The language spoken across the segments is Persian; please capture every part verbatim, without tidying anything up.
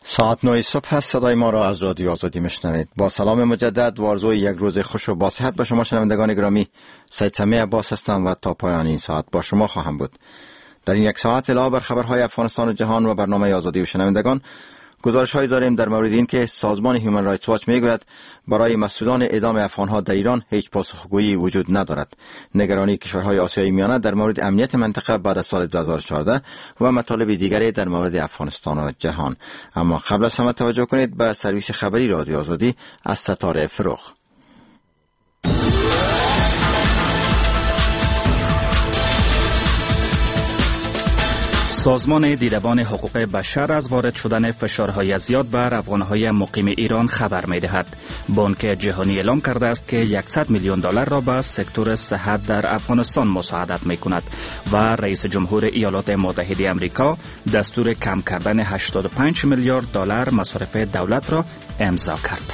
ساعت نه صبح هست. صدای ما را از رادیو آزادی میشنوید. با سلام مجدد و آرزوی یک روز خوش و با صحت به شما شنوندگان گرامی. سید سمیع عباس هستم و تا پایان این ساعت با شما خواهم بود. در این یک ساعت علاوه بر خبرهای افغانستان و جهان و برنامه آزادی و شنوندگان، گزارش‌هایی داریم در مورد این که سازمان هیومن رایتس واچ میگوید برای مسئولان اعدام افغان‌ها در ایران هیچ پاسخگویی وجود ندارد. نگرانی کشورهای آسیای میانه در مورد امنیت منطقه بعد از سال دو هزار و چهارده و مطالب دیگری در مورد افغانستان و جهان. اما قبل از همه توجه کنید به سرویس خبری رادیو آزادی از ستاره فروغ. سازمان دیدبان حقوق بشر از وارد شدن فشارهای زیاد بر افغانهای مقیم ایران خبر می‌دهد. بانک جهانی اعلام کرده است که صد میلیون دلار را به سکتور صحت در افغانستان مساعدت می‌کند و رئیس جمهور ایالات متحده آمریکا دستور کم کردن هشتاد و پنج میلیارد دلار مصارف دولت را امضا کرد.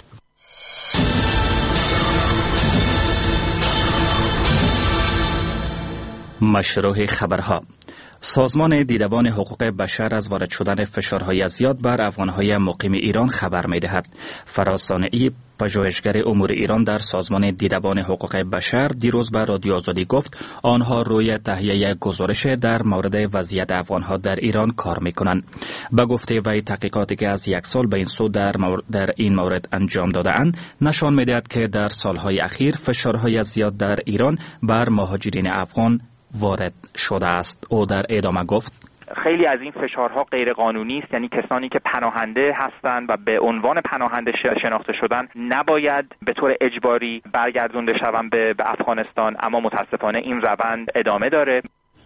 مشروع خبرها. سازمان دیدبان حقوق بشر از وارد شدن فشارهای زیاد بر افغانهای مقیم ایران خبر می‌دهد. فراز صانعی، پژوهشگر امور ایران در سازمان دیدبان حقوق بشر، دیروز به رادیو آزادی گفت آنها روی تهیه گزارش در مورد وضعیت افغانها در ایران کار می‌کنند. به گفته وی تحقیقاتی که از یک سال به این سو در, مورد در این مورد انجام داده‌اند نشان می‌دهد که در سالهای اخیر فشارهای زیاد در ایران بر مهاجرین افغان وارد شده است. او در ادامه گفت خیلی از این فشارها غیر قانونی است، یعنی کسانی که پناهنده هستند و به عنوان پناهنده شناخته شدن نباید به طور اجباری برگردونده شوند به افغانستان، اما متاسفانه این روند ادامه داره.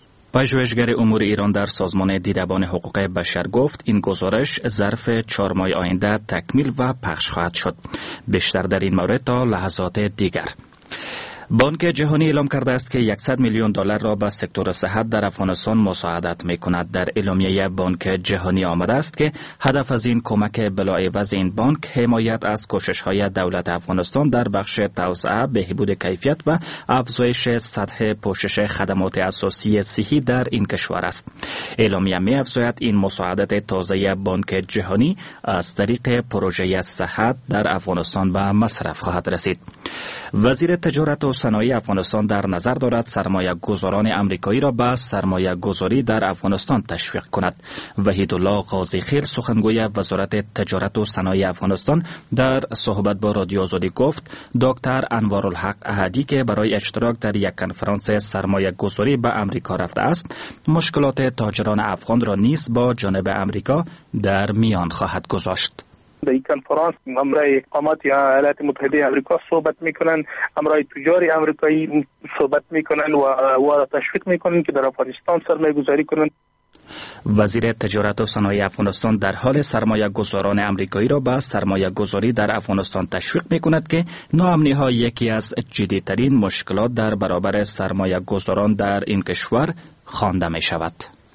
پژوهشگر امور ایران در سازمان دیدبان حقوق بشر گفت این گزارش ظرف چهار ماه آینده تکمیل و پخش خواهد شد. بیشتر در این مورد تا لحظات دیگر. بانک جهانی اعلام کرده است که صد میلیون دلار را به سکتور صحت در افغانستان مساعدت می‌کند. در اعلامیه بانک جهانی آمده است که هدف از این کمک بلاعوض این بانک حمایت از کوشش‌های دولت افغانستان در بخش توسعه، بهبود کیفیت و افزایش سطح پوشش خدمات اساسی صحی در این کشور است. اعلامیه می‌افزاید این مساعدت تازه بانک جهانی از طریق پروژه صحت در افغانستان به مصرف خواهد رسید. وزیر تجارت و صنایع افغانستان در نظر دارد سرمایه گذاران امریکایی را به سرمایه گذاری در افغانستان تشویق کند. وحیدالله قاضی خیل، سخنگوی وزارت تجارت و صنایع افغانستان، در صحبت با رادیو آزادی گفت دکتر انوارالحق احدی که برای اشتراک در یک کنفرانس سرمایه گذاری به امریکا رفته است، مشکلات تاجران افغان را نیز با جانب امریکا در میان خواهد گذاشت. در این کنفرانس امرای اقامت ایالات متحده آمریکا صحبت میکنن، امرای تجاری آمریکایی صحبت میکنن و و تشویق میکنن که در افغانستان سرمایه گذاری کنند. وزیر تجارت و صنایع افغانستان در حال سرمایه گذاران امریکایی را به سرمایه گذاری در افغانستان تشویق میکند که ناامنی ها یکی از جدیترین مشکلات در برابر سرمایه گذاران در این کشور خوانده می شود.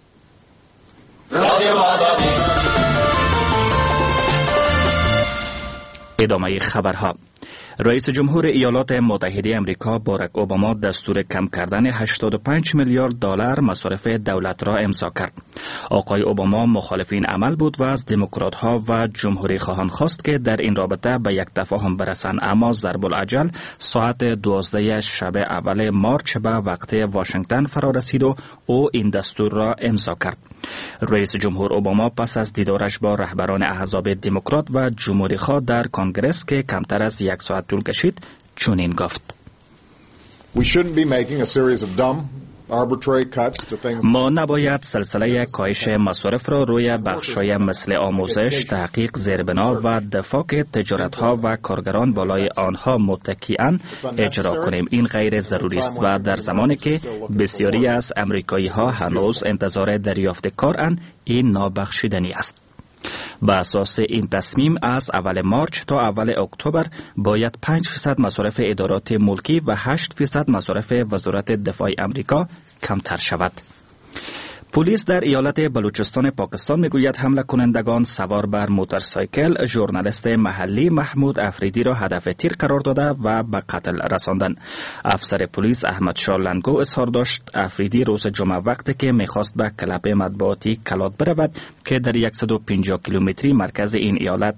ادامه خبرها. رئیس جمهور ایالات متحده آمریکا باراک اوباما دستور کم کردن هشتاد و پنج میلیارد دلار مصارف دولت را امضا کرد. آقای اوباما مخالف این عمل بود و از دموکرات‌ها و جمهوری خواهان خواست که در این رابطه به یک تفاهم برسند، اما ضرب الاجل ساعت دوازده شب اول مارچ به وقت واشنگتن فرا رسید و او این دستور را امضا کرد. رئیس جمهور اوباما پس از دیدارش با رهبران احزاب دموکرات و جمهوری خواه در کنگره که کمتر از یک ساعت طول کشید چنین گفت: ما نباید سلسله کاهش مصارف را روی بخش‌های مثل آموزش، تحقیق، زیربنا و دفاع که تجارت‌ها و کارگران بالای آنها متکی‌اند اجرا کنیم. این غیر ضروری است و در زمانی که بسیاری از امریکایی‌ها هنوز انتظار دریافت کارند، این نابخشودنی است. به اساس این تصمیم از اول مارچ تا اول اکتبر باید پنج فیصد مصارف ادارات ملکی و هشت فیصد مصارف وزارت دفاع امریکا کمتر شود. پلیس در ایالت بلوچستان پاکستان میگوید حمله کنندگان سوار بر موتورسایکل ژورنالیست محلی محمود افریدی را هدف تیر قرار داده و به قتل رساندند. افسر پلیس احمد شاه لنگو اظهار داشت افریدی روز جمعه وقتی که میخواست به کلب مطبوعاتی کلات برود که در صد و پنجاه کیلومتری مرکز این ایالت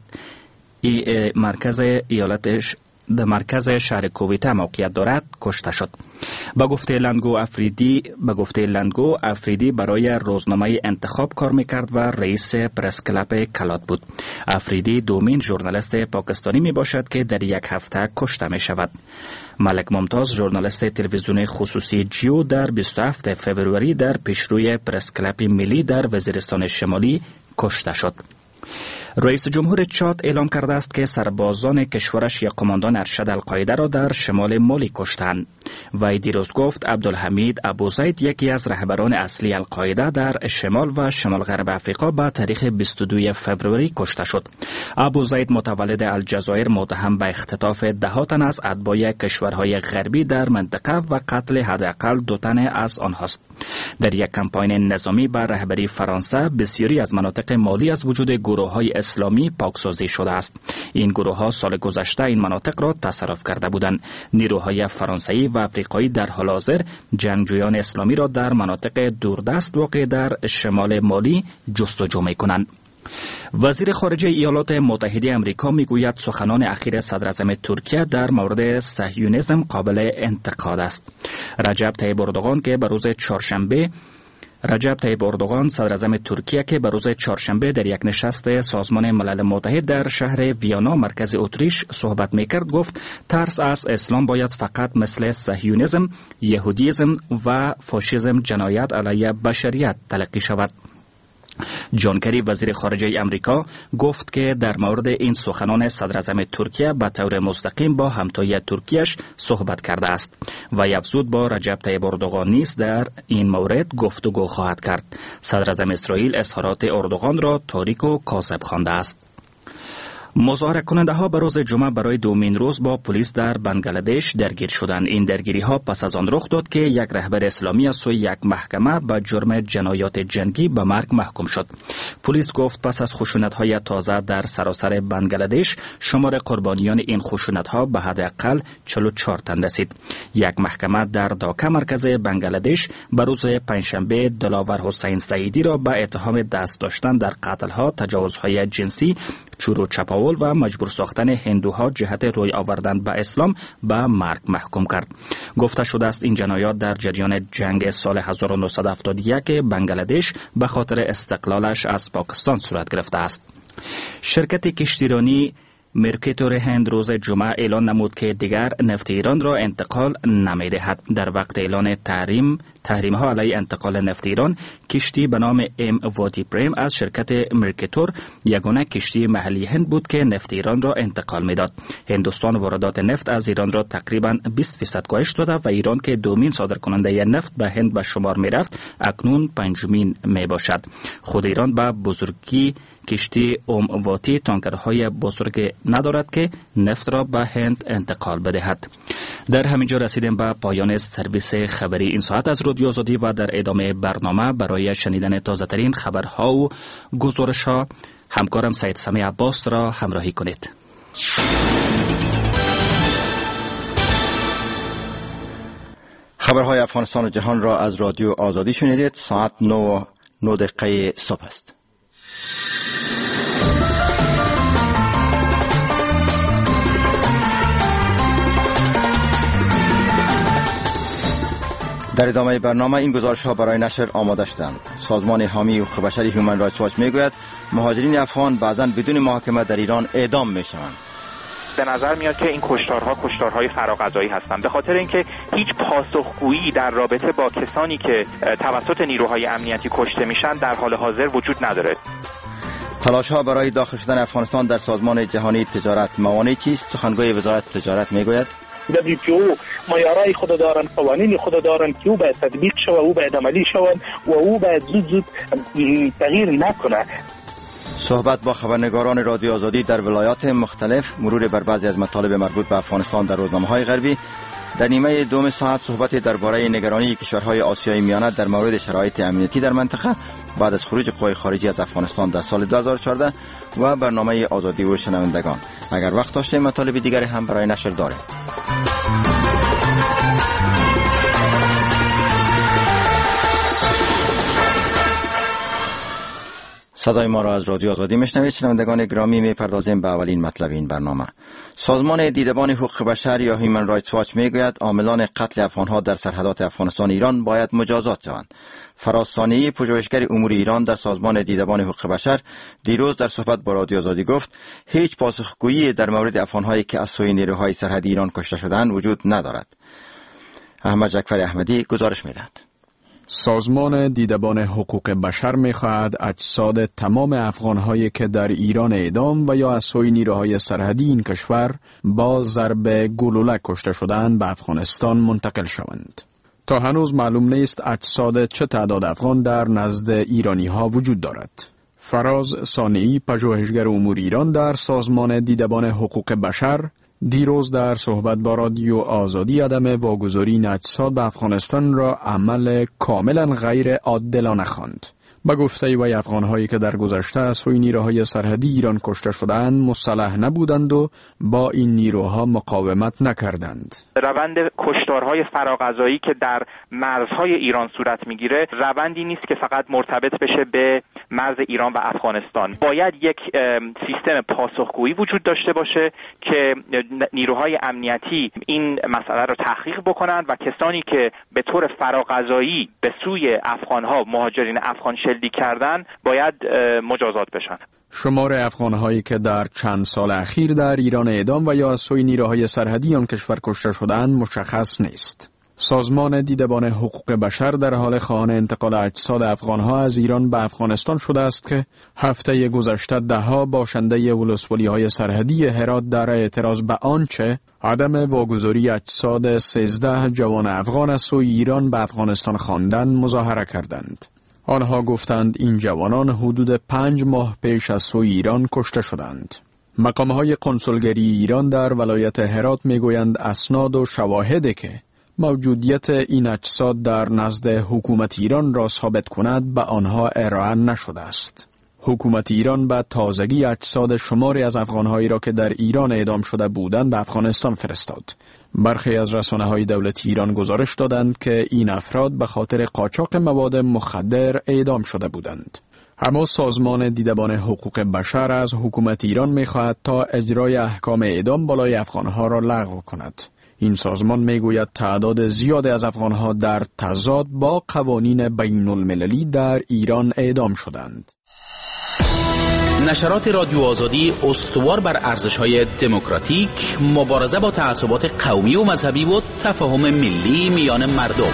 ای مرکز ایالتش در مرکز شهر کویته موقعیت دارد کشته شد. با گفته لنگو افریدی با گفته لنگو افریدی برای روزنامه انتخاب کار میکرد و رئیس پرس کلب کلات بود. افریدی دومین ژورنالیست پاکستانی می باشد که در یک هفته کشته می شود. ملک ممتاز ژورنالیست تلویزیون خصوصی جیو در بیست و هفتم فوریه در پیشروی پرس کلب ملی در وزیرستان شمالی کشته شد. رئیس جمهور چاد اعلام کرده است که سربازان کشورش یک قماندان ارشد القاعده را در شمال مالی کشتند. وی دیروز گفت عبدالحمید ابوزید یکی از رهبران اصلی القاعده در شمال و شمال غرب افریقا به تاریخ بیست و دوم فوریه کشته شد. ابوزید متولد الجزایر متهم به اختطاف ده تن از اتباع کشورهای غربی در منطقه و قتل حداقل دو تن از آنهاست. در یک کمپاین نظامی بر رهبری فرانسه بسیاری از مناطق مالی از وجود گروه‌های اسلامی پاکسازی شده است. این گروه‌ها سال گذشته این مناطق را تصرف کرده بودند. نیروهای فرانسوی و افریقایی در حال حاضر جنگجویان اسلامی را در مناطق دوردست واقع در شمال مالی جستجو می‌کنند. وزیر خارجه ایالات متحده آمریکا میگوید سخنان اخیر صدر اعظم ترکیه در مورد صهیونیسم قابل انتقاد است. رجب طیب اردوغان که به روز چهارشنبه رجب طیب اردوغان صدر اعظم ترکیه که به روز چهارشنبه در یک نشست سازمان ملل متحد در شهر ویانا مرکز اتریش صحبت میکرد گفت ترس از اسلام باید فقط مثل صهیونیسم، یهودیسم و فاشیسم جنایت علیه بشریت تلقی شود. جان کری وزیر خارجه امریکا گفت که در مورد این سخنان صدر اعظم ترکیه به طور مستقیم با همتای ترکیهش صحبت کرده است و افزود با رجب طیب اردوغان نیز در این مورد گفتگو خواهد کرد. صدر اعظم اسرائیل اظهارات اردوغان را تاریک و کاذب خوانده است. مظاهره کننده ها به روز جمعه برای دومین روز با پلیس در بنگلادش درگیر شدند. این درگیری ها پس از آن رخ داد که یک رهبر اسلامی از سوی یک محکمه به جرم جنایات جنگی به مرگ محکوم شد. پلیس گفت پس از خشونت های تازه در سراسر بنگلادش شمار قربانیان این خشونت ها به حداقل چهل و چهار تن رسید. یک محکمه در داکا مرکز بنگلادش به روز پنجشنبه دلاور حسین سعیدی را به اتهام دست داشتن در قتل ها، تجاوزهای جنسی، چور و چپاول و مجبور ساختن هندوها جهت روی آوردن به اسلام به مرگ محکوم کرد. گفته شده است این جنایات در جریان جنگ سال هزار و نهصد و هفتاد و یک بنگلادش به خاطر استقلالش از پاکستان صورت گرفته است. شرکت کشتیرانی مرکتور هند روز جمعه اعلان نمود که دیگر نفت ایران را انتقال نمی‌دهد. در وقت اعلان تحریم تحریم ها علیه انتقال نفت ایران، کشتی به نام ام وادی پریم از شرکت مرکتور یگانه کشتی محلی هند بود که نفت ایران را انتقال می‌داد. هندوستان واردات نفت از ایران را تقریباً بیست درصد کاهش داده و ایران که دومین صادرکننده نفت به هند به شمار می‌رفت اکنون پنجمین میباشد. خود ایران به بزرگی کشتی ام واتی تانکرهای بزرگ ندارد که نفت را به هند انتقال بدهد. در همینجا رسیدیم به پایان سرویس خبری این ساعت از رادیو آزادی و در ادامه برنامه برای شنیدن تازه ترین خبرها و گزارش ها همکارم سید سمیع عباس را همراهی کنید. خبرهای افغانستان و جهان را از رادیو آزادی شنیدید. ساعت نه نه دقیقه صبح است. در ادامه برنامه این گزارش ها برای نشر آماده شدند. سازمان حامی حقوق بشری هیومن رایتس واچ میگوید مهاجرین افغان بعضا بدون محاکمه در ایران اعدام میشوند. به نظر میاد که این کشتارها کشتارهای فراقضایی هستند، به خاطر اینکه هیچ پاسخگویی در رابطه با کسانی که توسط نیروهای امنیتی کشته میشن در حال حاضر وجود نداره. تلاش ها برای داخل شدن افغانستان در سازمان جهانی تجارت موانع چیست؟ سخنگوی وزارت تجارت میگوید دبلیو تی او معیارهای خود دارند، قوانین خود دارند که او باید تطبیق شود، او باید عملی شود و او باید زود زود تغییر نکنه. صحبت با خبرنگاران رادیو آزادی در ولایات مختلف، مرور بر بعضی از مطالب مربوط به افغانستان در روزنامه‌های غربی در نیمه دوم ساعت صحبت درباره نگرانی کشورهای آسیای میانه در مورد شرایط امنیتی در منطقه بعد از خروج قوای خارجی از افغانستان در سال دو هزار و چهارده و برنامه آزادی و شنوندگان. اگر وقت داشته مطالب دیگری هم برای نشر داره. صدای ما را از رادیو آزادی میشنوید. شنوندگان گرامی، میپردازیم به اولین مطلب این برنامه. سازمان دیدبان حقوق بشر یا هیومن رایتس واچ میگوید عاملان قتل افغانها در سرحدات افغانستان ایران باید مجازات شوند. فراز ثانیی، پژوهشگر امور ایران در سازمان دیدبان حقوق بشر، دیروز در صحبت با رادیو آزادی گفت هیچ پاسخگویی در مورد افغانهایی که از سوی نیروهای سرحدی ایران کشته شدند وجود ندارد. احمد جعفر احمدی گزارش میدهد. سازمان دیدبان حقوق بشر می‌خواهد اجساد تمام افغان‌هایی که در ایران اعدام و یا از سوی نیروهای سرحدی این کشور با ضرب گلوله کشته شدند به افغانستان منتقل شوند. تا هنوز معلوم نیست اجساد چه تعداد افغان در نزد ایرانی‌ها وجود دارد. فراز ثانیی، پژوهشگر امور ایران در سازمان دیدبان حقوق بشر، دیروز در صحبت با رادیو آزادی عدم واگذاری این اجساد به افغانستان را عمل کاملا غیر عادلانه خواند. با گفته وی افغان‌هایی که در گذشته از سوی نیروهای سرحدی ایران کشته شدند مسلح نبودند و با این نیروها مقاومت نکردند. روند کشتارهای فراغذایی که در مرزهای ایران صورت میگیره روندی نیست که فقط مرتبط بشه به مرز ایران و افغانستان. باید یک سیستم پاسخگویی وجود داشته باشه که نیروهای امنیتی این مسئله رو تحقیق بکنند و کسانی که به طور فراغذایی به سوی افغان‌ها مهاجرین افغان شلیک کردن باید مجازات بشن. شمار افغان‌هایی که در چند سال اخیر در ایران اعدام و یا از سوی نیروهای سرحدی آن کشور کشته شدند مشخص نیست. سازمان دیدبان حقوق بشر در حال خواهان انتقال اجساد افغان‌ها از ایران به افغانستان شده است که هفته گذشته ده‌ها باشنده ولسوالی‌های سرحدی هرات در اعتراض به آنچه عدم واگذاری اجساد سیزده جوان افغان از سوی ایران به افغانستان خواندند مظاهره کردند. آنها گفتند این جوانان حدود پنج ماه پیش از سوی ایران کشته شدند. مقام‌های کنسولگری ایران در ولایت هرات میگویند اسناد و شواهدی که موجودیت این اجساد در نزد حکومت ایران را ثابت کند به آنها ارائه نشده است. حکومت ایران به تازگی اجساد شماری از افغان‌هایی را که در ایران اعدام شده بودند به افغانستان فرستاد. برخی از رسانه‌های دولتی ایران گزارش دادند که این افراد به خاطر قاچاق مواد مخدر اعدام شده بودند. اما سازمان دیدبان حقوق بشر از حکومت ایران می‌خواهد تا اجرای احکام اعدام بالای افغان‌ها را لغو کند. این سازمان میگوید تعداد زیادی از افغان‌ها در تضاد با قوانین بین المللی در ایران اعدام شدند. نشرات رادیو آزادی استوار بر ارزش‌های دموکراتیک، مبارزه با تعصبات قومی و مذهبی و تفاهم ملی میان مردم.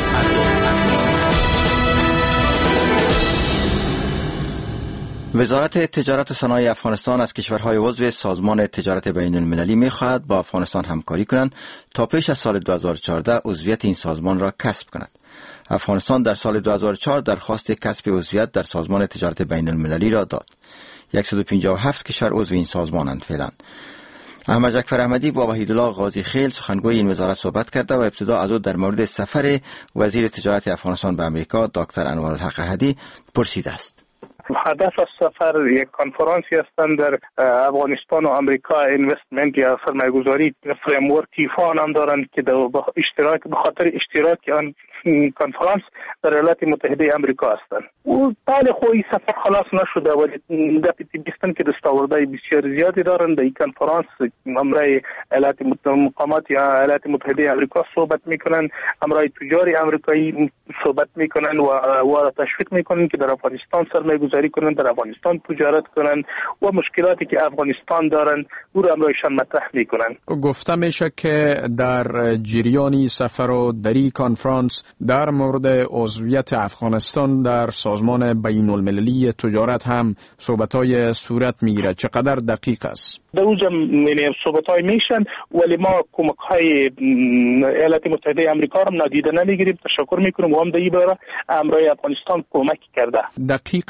وزارت تجارت و صنایع افغانستان از کشورهای عضو سازمان تجارت بین المللی می‌خواهد با افغانستان همکاری کنند تا پیش از سال دو هزار و چهارده عضویت این سازمان را کسب کند. افغانستان در سال دو هزار و چهار درخواست کسب عضویت در سازمان تجارت بین المللی را داد. صد و پنجاه و هفت کشور عضو این سازمانند فعلا. احمد جعفر احمدی با وحیدالله غازی خیل سخنگوی این وزارت صحبت کرده و ابتدا از او در مورد سفر وزیر تجارت افغانستان به امریکا دکتر انوارالحق احدی پرسیده است. هدف از سفر یک کنفرانسی هستند در افغانستان و امریکا اینوستمنت یا سرمایه‌گذاری فریم ورک تیفا نام دارند که به اشتراک به خاطر اشتراک آن کنفرانس در ایالات متحده امریکا هستند. و بله خو این سفر خلاص نشده ولی دپیتی بیستن که دستاوردهای بسیار زیادی دارند. در این کنفرانس امرای ایالات مقامات یا ایالات متحده امریکا صحبت میکنند، امرای تجاری امریکایی صحبت میکنند و و تشویق میکنند که در افغانستان سرمایه‌گذاری کنند، در افغانستان تجارت کنند و مشکلاتی که افغانستان دارند او را امرایشان مطرح میکنند. گفته میشه که در جریانی سفر و در این کنفرانس در مورد عضویت افغانستان در سازمان بین المللی تجارت هم صحبت‌های صورت میگیرد. چقدر دقیق است؟ در اونجا صحبت‌های میشن ولی ما کمک‌های ایالات متحده آمریکا را نادیده نمیگیریم. تشکر میکنم و هم در این باره امرای افغانستان کمک کرده. دقیقاً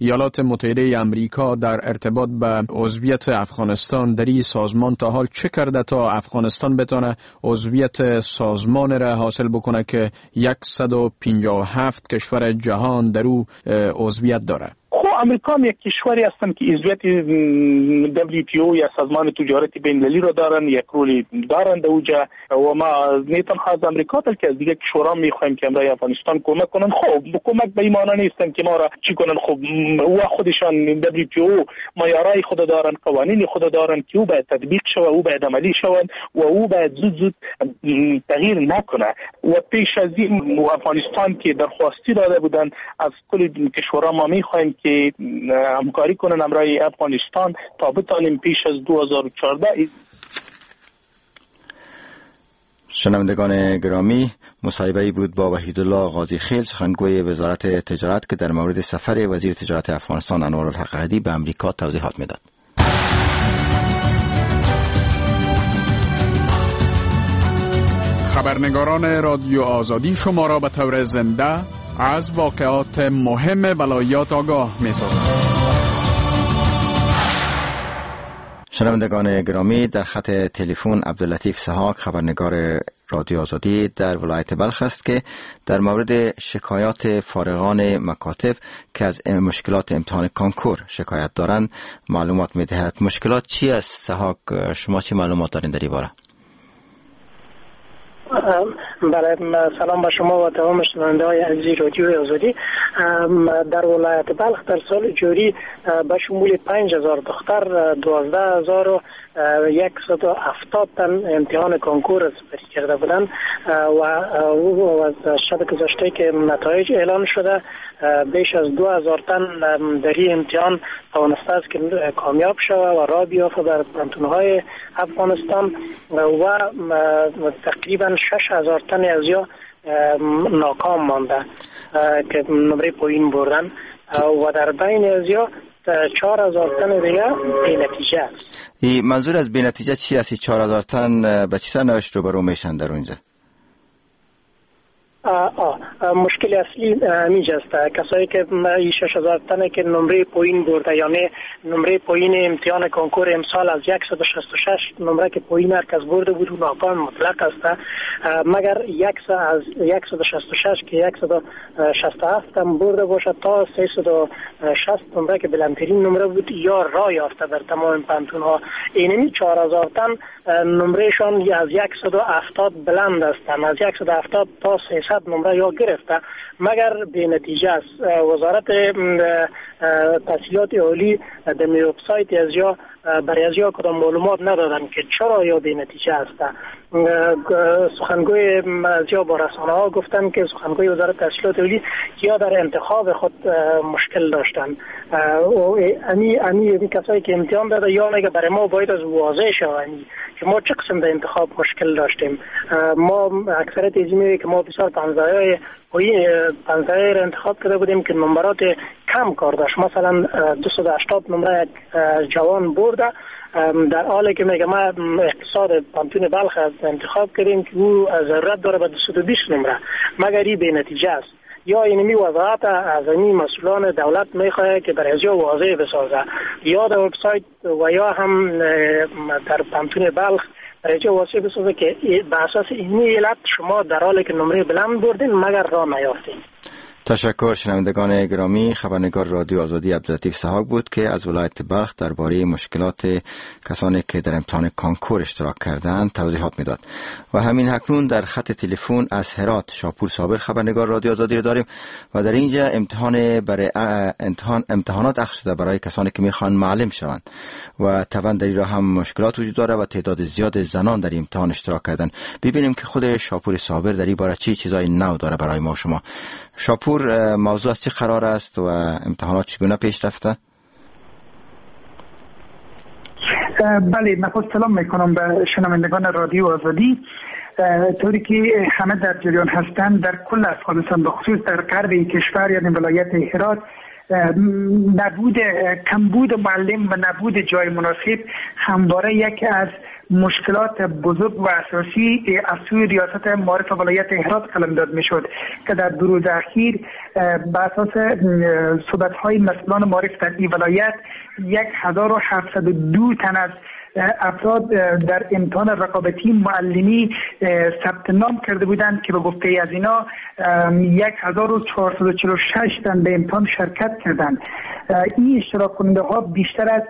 ایالات متحده امریکا در ارتباط به عضویت افغانستان در این سازمان تا حال چه کرده تا افغانستان بتونه عضویت سازمان را حاصل بکنه که صد و پنجاه و هفت کشور جهان در او عضویت داره؟ خب امریکا هم یک کشوری هستند که عضویت دبلیو تی او یا سازمان تجارت بین‌المللی را دارن، یک رولی دارن در اونجا و ما نه تنها از امریکا بلکه از دیگه کشورها میخوایم که برای افغانستان کمک کنن. خب کمک به این معنی نیستن که ما را چی کنن، خب او خودشان دبلیو تی او معیارای خود دارن، قوانین خود دارن که او باید تطبیق شود، او باید عملی شود و او باید زود زود تغییر نکنه. و پیش از این افغانستان که درخواستی داده بودن از کل کشورها ما میخوایم که همکاری کنن برای افغانستان تا بتانیم پیش از دو هزار و چهارده. شنوندگان گرامی، مصاحبه‌ای بود با وحیدالله غازی خیل، سخنگوی وزارت تجارت که در مورد سفر وزیر تجارت افغانستان انوارالحق هدی به امریکا توضیحات میداد. خبرنگاران رادیو آزادی شما را به طور زنده از واقعات مهم ولایات آگاه می‌سازند. شنوندگان گرامی، در خط تلفن عبداللطیف سحاق خبرنگار رادیو آزادی در ولایت بلخ است که در مورد شکایات فارغان مکاتب که از مشکلات امتحان کنکور شکایت دارند معلومات می‌دهد. مشکلات چی است سحاق؟ شما چی معلومات دارین در این باره؟ بله، سلام به شما و تمام شنونده های عزیز رادیو آزادی. در ولایت بلخ در سال جاری به شمول پنج هزار دختر دوازده هزار و صد و هفتاد تن امتحان کنکور سپری کرده بودند و از شب گذشته که نتایج اعلان شده بیش از دو هزار تن در این امتحان توانسته است که کامیاب شود و راه بیافته در پانتون‌های افغانستان و تقریبا شش هزار تن از یا ناکام مانده که نمره پایین بردن و در بین از یا چهار هزار تن دیگه بی نتیجه است. این منظور از بی نتیجه چی است؟ چهار هزار تن به چی سرنوشت روبرو میشن در اونجا؟ آه آه مشکل اصلی همیج است. کسایی که شش هزار تنه که نمره پایین برده، یعنی نمره پایین امتحان کنکور امسال از صد و شصت و شش نمره که پایین هر کس برده بود و ناکام مطلق است، مگر از صد و شصت و شش که صد و شصت و هفت هم برده باشد تا سیصد و شصت نمره که بلندترین نمره بود یا راه یافته در تمام پانتون ها. اینمی چهار هزار تن نمرهشان از صد و هفتاد بلند هستند، از صد و هفتاد تا سیصد نمره یا گرفته مگر به نتیجه است. وزارت تحصیلات عالی در وبسایت از یا برای از یا کدام معلومات ندادن که چرا یا به نتیجه است. سخنگوی از یا با رسانه ها گفتن که سخنگوی وزارت تحصیلات عالی یا در انتخاب خود مشکل داشتن. امی امی کسایی که امتحان داده یا میگه برای ما باید از واضح شود که ما چه قسم در انتخاب مشکل داشتیم. ما اکثریت از میگه که ما بسیار پنزه پنزه را انتخاب کرده بودیم که نمرات کم کار داشت، مثلا دویست و هشتاد نمره جوان برده، در حالی که میگه ما اقتصاد پانتون بلخ انتخاب کردیم که او ضرورت داره به دویست و بیست نمره مگر این به نتیجه است. یا اینمی وضاحت از این مسئولان دولت میخواه که برای ازیا واضح بسازه، یا در وبسایت و یا هم در پانتون بلخ برای واضح بسازه که به اساس اینی علت شما در حالی که نمره بلند بردین مگر راه نیافتین. تشکر. شنوندگان گرامی، خبرنگار رادیو آزادی عبداللطیف سحاق بود که از ولایت بلخ درباره مشکلات کسانی که در امتحان کنکور اشتراک کردند توضیحات میداد. و همین اکنون در خط تلفن از هرات شاپور صابر خبرنگار رادیو آزادی رو داریم و در اینجا امتحان برای امتحان امتحانات اخذ شده برای کسانی که میخوان معلم شوند و طبعا در این راه هم مشکلات وجود داره و تعداد زیاد زنان در امتحان اشتراک کردن. ببینیم که خود شاپور صابر در این باره چی چیزای نو داره برای ما شما. شاپور، موضوع از چی قرار است و امتحانات چگونه پیش رفته؟ بله، من خود سلام میکنم به شنوندگان رادیو آزادی. طوری که همه در جریان هستند در کل افغانستان، بخصوص در غرب کشور یعنی ولایت هرات، نبود کمبود معلم و نبود جای مناسب همواره یکی از مشکلات بزرگ و اساسی از سوی ریاست معارف ولایت هرات قلمداد میشد که در دو روز اخیر بر اساس صحبت‌های مسئولان معارف در این ولایت یک هزار و هفتصد و دو تن از افراد در امتحان رقابتی معلمی ثبت نام کرده بودند که به گفته از اینا یک هزار و چهارصد و چهل و شش تن به امتحان شرکت کردند. این اشتراک کننده ها بیشتر از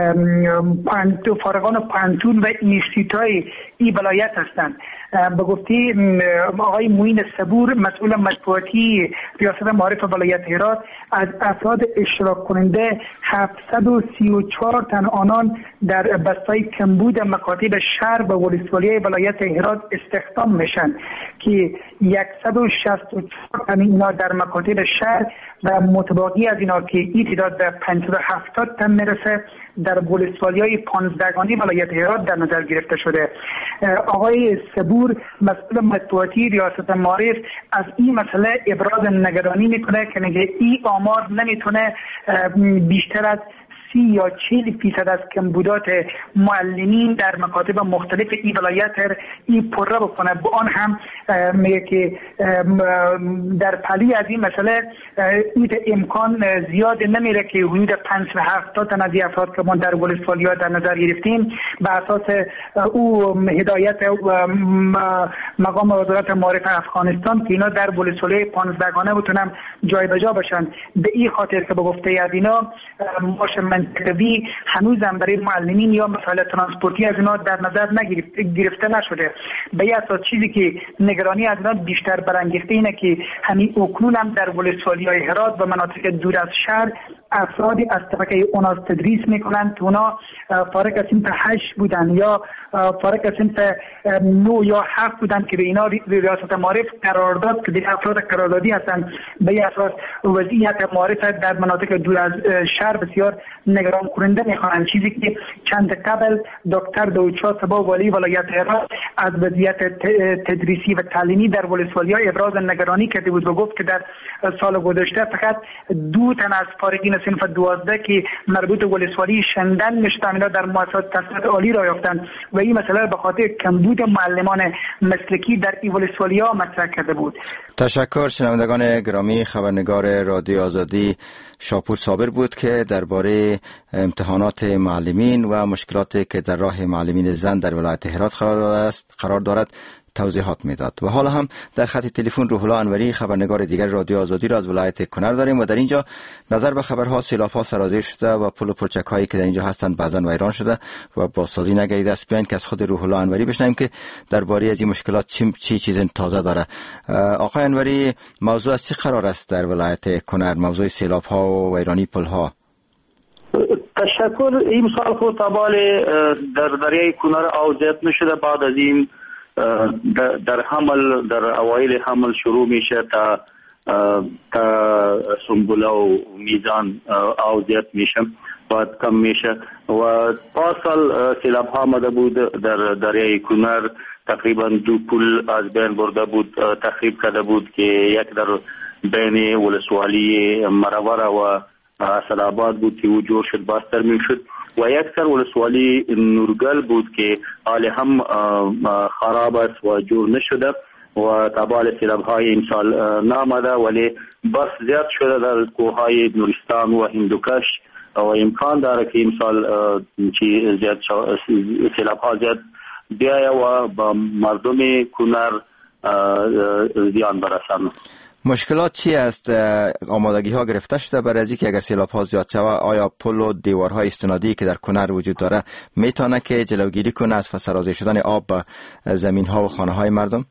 فارغان پانتون و اینستیتوهای این ولایت هستند. به گفته آقای معین صبور مسئول مطبوعاتی ریاست معارف ولایت هرات از افراد اشتراک کننده هفتصد و سی و چهار تن آنان در بستای کمبود مکاتب شهر و ولسوالی ولایت هرات استخدام میشن که صد و شصت و چهار تن اینا در مکاتب شهر و متباقی از اینا که این تعداد به پانصد و هفتاد تن میرسه در ولسوالی‌های پانزدهگانی ولایت هرات در نظر گرفته شده. آقای صبور مسئول مطبوعاتی ریاست معارف از این مسئله ابراز نگرانی میکنه که میگه این آمار نمیتونه بیشتر از سی یا چهل فیصد از کمبودات معلمین در مکاتب مختلف این ولایت این پره بکنه. با آن هم میگه که در پلی از این مسئله این امکان زیاد نمیره که حدود پنجصد و هفتاد تن از این افراد که ما در ولسوالی‌ها در نظر گرفتیم به اساس او هدایت مقام وزارت معارف افغانستان که اینا در ولسوالی پانزدهگانه بتونن جای به جا بشن. به این خاطر که به گفته از اینا ماش منطقوی هنوز هم برای معلمین یا مسائل ترانسپورتی از اینا در نظر نگرفته نشده. به این اساس چیزی که نگرانی از اینا بیشتر برانگیخته اینه که همین اکنون هم در ولسوالی‌های هرات و مناطق دور از شهر افرادی از طبقه اوناس تدریس میکنند که اونا فارغ از صنف هشت بودن یا فارغ از صنف نه یا هفت بودن که به اینا ریاست معارف قرار داد که دیگه افراد قراردادی هستند. به این اساس وضعیت معارف در مناطق دور از شهر بسیار نگران کننده میخوانند. چیزی که چند قبل دکتر دوچا سبا والی ولایت هرات از وضعیت تدریسی و تعلیمی در ولسوالی‌ها ابراز نگرانی کرده بود و گفت که در سال گذشته فقط دو تن از فارغین صنف دوازده که مربوط به ولسوالی شندن مشتمل در مؤسسات تحصیلات عالی را یافتند و این مسئله به خاطر کمبود معلمان مسلکی در این ولسوالی‌ها مطرح کرده بود. تشکر. شنوندگان گرامی، خبرنگار رادیو آزادی شاپور صابر بود که درباره امتحانات معلمین و مشکلاتی که در راه معلمین زن در ولایت هرات قرار دارد توضیحات میداد. و حالا هم در خط تلفن روح الله انوری خبرنگار دیگر رادیو آزادی را از ولایت کنر داریم و در اینجا نظر به خبرها سیلاب‌ها سرازیر شده و پل و پلچک‌هایی که در اینجا هستند بعضاً ویران شده و بازسازی نگردیده است. بیاین که از خود روح الله انوری بشنویم که درباره از این مشکلات چی چی چیز تازه داره. آقای انوری، موضوع از چه قرار است در ولایت کنر، موضوع سیلاب‌ها و ویرانی پل‌ها؟ تشکر. این سال خود تابال در دریای کنر آوزیت نشده. بعد از این در حمل در اوایل حمل شروع میشه تا تا سنبله و میزان آوزیت میشه، بعد کم میشه و پارسال سیلاب ها آمده بود در دریای کنر. تقریبا دو پل از بین برده بود، تخریب کرده بود که یک در بین ولسوالی مروره و اسدآباد بود که او جور شد، باز ترمیم شد و یک سر ولسوالی نورگل بود که حال هم خراب است و جور نشده و تابال سیلاب های امسال نامده، ولی بس زیاد شده در کوههای نورستان و هندوکش و امکان داره که امسال چی زیاد سیلاب ها زیاد بیایه و با مردم کنر زیان برسند. مشکلات چی است؟ آمادگی ها گرفته شده برای از اینکه اگر سیلاب ها زیاد شود آیا پل و دیوارهای استنادی که در کنر وجود داره میتونه که جلوگیری کنه از سرازیر شدن آب به زمین ها و خانه های مردم؟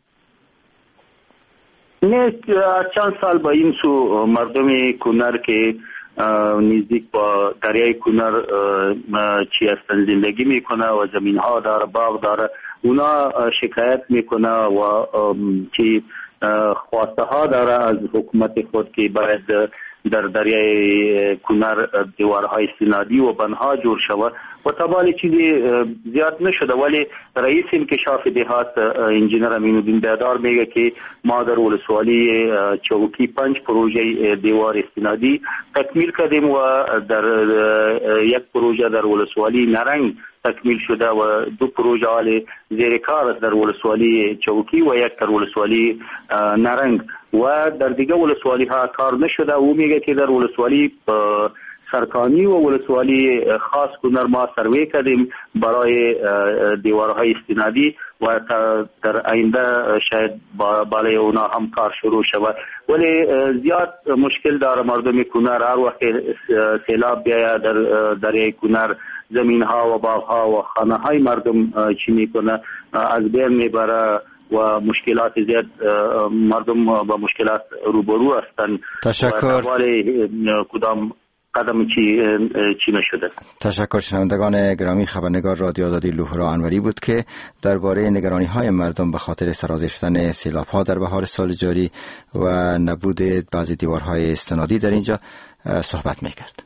نه، چند سال با این سو مردم کنر که نزدیک با دریای کنر چی هستن زندگی میکنه و زمین ها داره، باغ داره، اونا شکایت میکنه و چی خواسته ها داره از حکومت خود که باید در دریای کنر دیوارهای استنادی و بنها جور شود و تابالی چیزی زیاد نشده، ولی رئیس انکشاف دهات انجینر امین الدین بیدار میگه که ما در ولسوالی چوکی پنج پروژه دیوار استنادی تکمیل کردیم و در یک پروژه در ولسوالی نرنگ تکمیل شده و دو پروژه حال زیر کار است در ولسوالی چوکی و یک در ولسوالی نرنگ و در دیگه ولسوالی ها کار نشده. او میگه که در ولسوالی سرکانی و ولسوالی خاص کنر ما سروی کردیم برای دیوارهای استنادی و در آینده شاید بالای اونا هم کار شروع شود، ولی زیاد مشکل داره مردم کنر. هر وقت سیلاب بیاید در دریای کنر زمین ها و باغ ها و خانه های مردم چی میکنه از بین میبره و مشکلات زیاد مردم با مشکلات روبرو هستند. تشکر. کدام قدم چی چی نشده. تشکر. شنوندگان گرامی، خبرنگار رادیو آزادی لوهرا انوری بود که درباره نگرانی های مردم به خاطر سرازیر شدن سیلاب ها در بهار سال جاری و نبود بعضی دیوارهای استنادی در اینجا صحبت میکرد.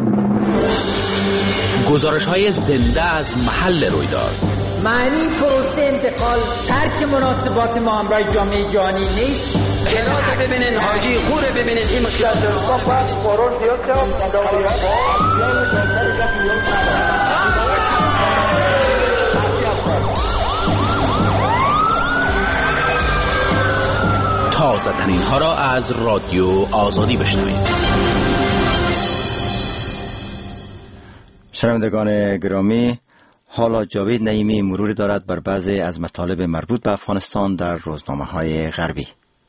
گزارش های زنده از محل رویداد. معنی پروسه انتقال ترک مناسبات ما همراه جامعه جهانی نیست. هرات ببینین، حاجی خوره ببینین، این مشکلات دارستان باید قرار زیاد شد. تازه ترین ها را از رادیو آزادی بشنوید. شنوندگان گرامی، حالا جاوید نعیمی مروری دارد بر بعضی از مطالب مربوط به افغانستان در روزنامه‌های غربی.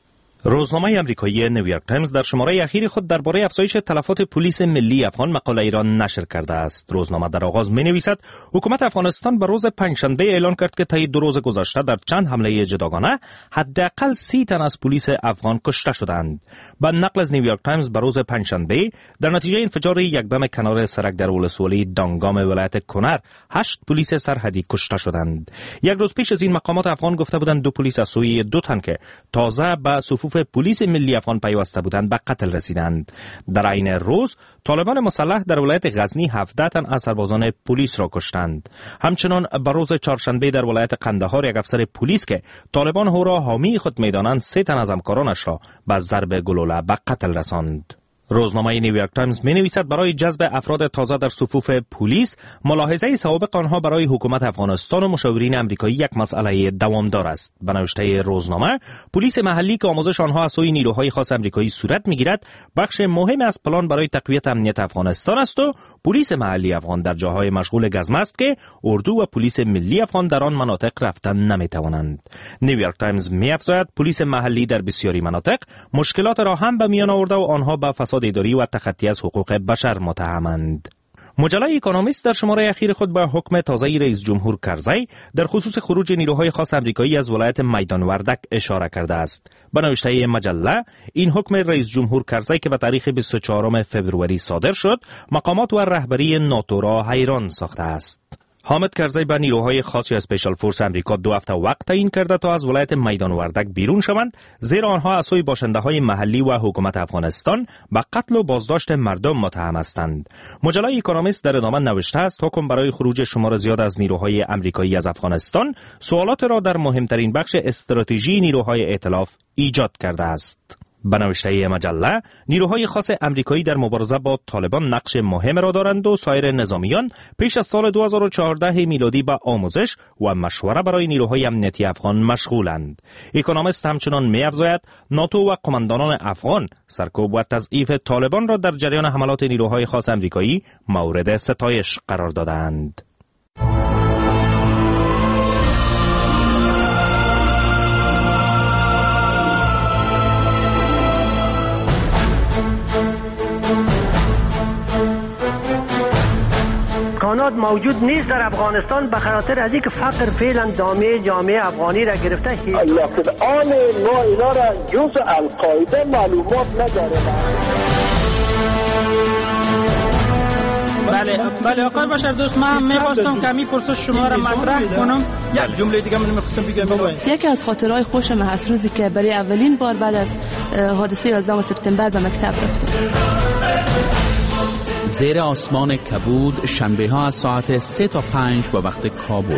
روزنامه آمریکایی نیویورک تایمز در شماره اخیر خود درباره افزایش تلفات پلیس ملی افغان مقاله ایران نشر کرده است. روزنامه در آغاز می‌نویسد حکومت افغانستان به روز پنجشنبه اعلان کرد که طی دو روز گذشته در چند حمله جداگانه حداقل سی تن از پلیس افغان کشته شدند. با نقل از نیویورک تایمز به روز پنجشنبه در نتیجه انفجار یک بم کنار سرک در ولسوالی دانگام ولایت کنر هشت پلیس سرحدی کشته شدند. یک روز پیش از این مقامات افغان گفته بودند دو پلیس از سوی دو تن که تازه به صفوف پلیس ملی افغان پیوسته بودند به قتل رسیدند. در عین روز طالبان مسلح در ولایت غزنی هفده تن از سربازان پلیس را کشتند. همچنان به روز چهارشنبه در ولایت قندهار یک افسر پلیس که طالبان او را حامی خود می‌دانند سه تن از همکارانش را به ضرب گلوله به قتل رساند. روزنامه نیویورک تایمز می‌نویسد برای جذب افراد تازه در صفوف پلیس ملاحظه سوابق آنها برای حکومت افغانستان و مشاورین آمریکایی یک مسئله دوامدار است. به نوشته روزنامه، پلیس محلی که آموزش آنها از سوی نیروهای خاص آمریکایی صورت می‌گیرد بخش مهم از پلان برای تقویت امنیت افغانستان است و پلیس محلی افغان در جاهای مشغول گزم است که اردو و پلیس ملی افغان در آن مناطق رفتن نمی‌توانند. نیویورک تایمز می‌افزاید پلیس محلی در بسیاری مناطق مشکلات را هم به میان آورده و آنها به فساد اداری و تخطی از حقوق بشر متهمند. مجله اکونومیست در شماره اخیر خود به حکم تازه رئیس جمهور کرزی در خصوص خروج نیروهای خاص آمریکایی از ولایت میدان وردک اشاره کرده است. به نوشته مجله، این حکم رئیس جمهور کرزی که به تاریخ بیست و چهارم فوریه صادر شد، مقامات و رهبری ناتو را حیران ساخته است. حامد کرزی به نیروهای خاصی اسپیشال فورس امریکا دو هفته وقت تعیین کرده تا از ولایت میدان وردک بیرون شوند، زیرا آنها از سوی باشنده‌های محلی و حکومت افغانستان به قتل و بازداشت مردم متهم هستند. مجله اکونومیست در ادامه نوشته است حکم برای خروج شمار زیاد از نیروهای آمریکایی از افغانستان سوالات را در مهمترین بخش استراتژی نیروهای ائتلاف ایجاد کرده است. به نوشته مجله، نیروهای خاص آمریکایی در مبارزه با طالبان نقش مهم را دارند و سایر نظامیان پیش از سال دو هزار و چهارده میلادی به آموزش و مشوره برای نیروهای امنیتی افغان مشغولند. اکونومیست همچنان می‌افزاید ناتو و قماندانان افغان سرکوب و تضعیف طالبان را در جریان حملات نیروهای خاص آمریکایی مورد ستایش قرار دادند. موجود نیست در افغانستان به خاطر از اینکه فقر فعلا دامه جامعه افغانی را گرفته. الان ما اینا را جز القاعده معلومات نداره. بله، بله آقای بشر دوست، من می‌خواستم کمی پرسش شما را مطرح کنم. یک جمله دیگه من می‌خواستم بگم بابا. یکی از خاطرهای خوشم هست روزی که برای اولین بار بعد از حادثه یازدهم سپتامبر به مکتب رفتم. زیر آسمان کبود شنبه ها از ساعت سه تا پنج با وقت کابل.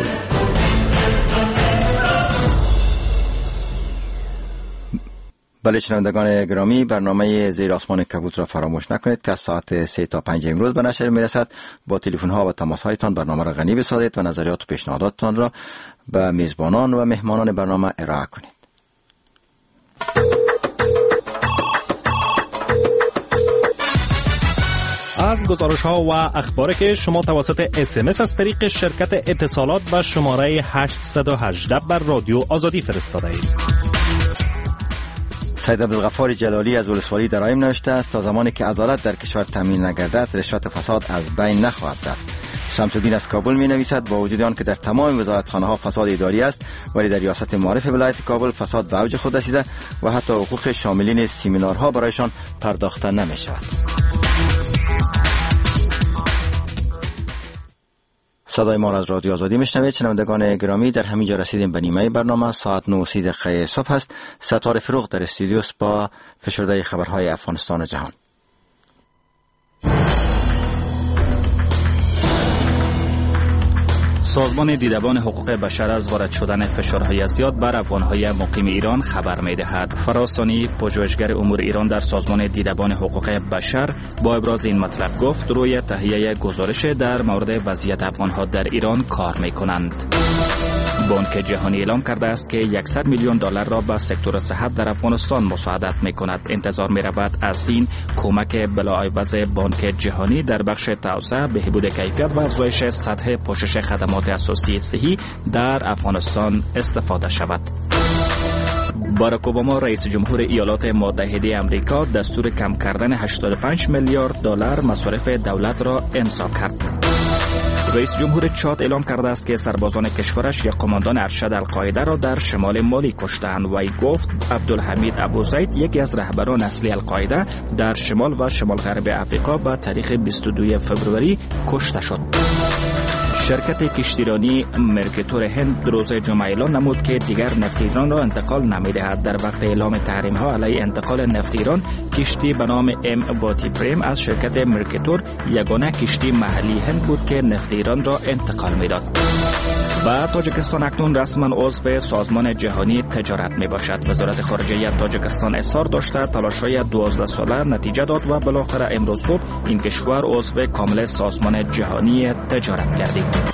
بله شنوندگان گرامی، برنامه زیر آسمان کبود را فراموش نکنید که از ساعت سه تا پنج امروز به نشر میرسد. با تلفن ها و تماس هایتان برنامه را غنی بسازید و نظریات و پیشنهاداتتان را به میزبانان و مهمانان برنامه ارائه کنید. از گزارش ها و اخباری که شما توسط اس ام اس از طریق شرکت اتصالات به شماره هشت یک هشت بر رادیو آزادی فرستاده اید. سید عبدالغفار جلالی از ولسوالی درایم نوشته است تا زمانی که عدالت در کشور تامین نگردد رشوت و فساد از بین نخواهد رفت. شمس الدین از کابل می نویسد با وجود آن که در تمام وزارتخانه ها فساد اداری است، ولی در ریاست معارف ولایت کابل فساد به اوج خود رسیده و حتی حقوق شاملین سمینارها برایشان پرداخته نمی شود. صدای ما را از رادیو آزادی میشنوید. شنوندگان گرامی، در همینجا رسیدیم به نیمه برنامه. ساعت نه و سی دقیقه صبح است. ستاره فروغ در استودیو با فشرده خبرهای افغانستان و جهان. سازمان دیدبان حقوق بشر از وارد شدن فشارهای زیاد بر افغانهای مقیم ایران خبر می‌دهد. فراز ثانی، پژوهشگر امور ایران در سازمان دیدبان حقوق بشر، با ابراز این مطلب گفت روی تهیه گزارش در مورد وضعیت افغانها در ایران کار می‌کنند. بانک جهانی اعلام کرده است که صد میلیون دلار را به سکتور صحت در افغانستان مساعدت می‌کند. انتظار می‌رود از این کمک بلاعوض بانک جهانی در بخش توسعه، بهبود کیفیت و افزایش سطح پوشش خدمات اساسی صحی در افغانستان استفاده شود. باراک اوباما رئیس جمهور ایالات متحده آمریکا دستور کم کردن هشتاد و پنج میلیارد دلار مصارف دولت را امضا کرد. رئیس جمهور چاد اعلام کرده است که سربازان کشورش یک قماندان ارشد القاعده را در شمال مالی کشتند. وی گفت عبدالحمید ابوزید، یکی از رهبران اصلی القاعده، در شمال و شمال غرب افریقا به تاریخ بیست و دو فوریه کشته شد. شرکت کشتیرانی مرکتور هند روز جمعه اعلام نمود که دیگر نفت ایران را انتقال نمی‌دهد. در وقت اعلام تحریم ها علیه انتقال نفت ایران، کشتی به نام ام واتی پریم از شرکت مرکتور یگانه کشتی محلی هند بود که نفت ایران را انتقال می‌داد. و تاجیکستان اکنون رسما عضو سازمان جهانی تجارت می باشد. وزارت خارجه تاجیکستان اصرار داشته تلاش‌های دوازده ساله نتیجه داد و بالاخره امروز صبح این کشور عضو کامل سازمان جهانی تجارت گردید.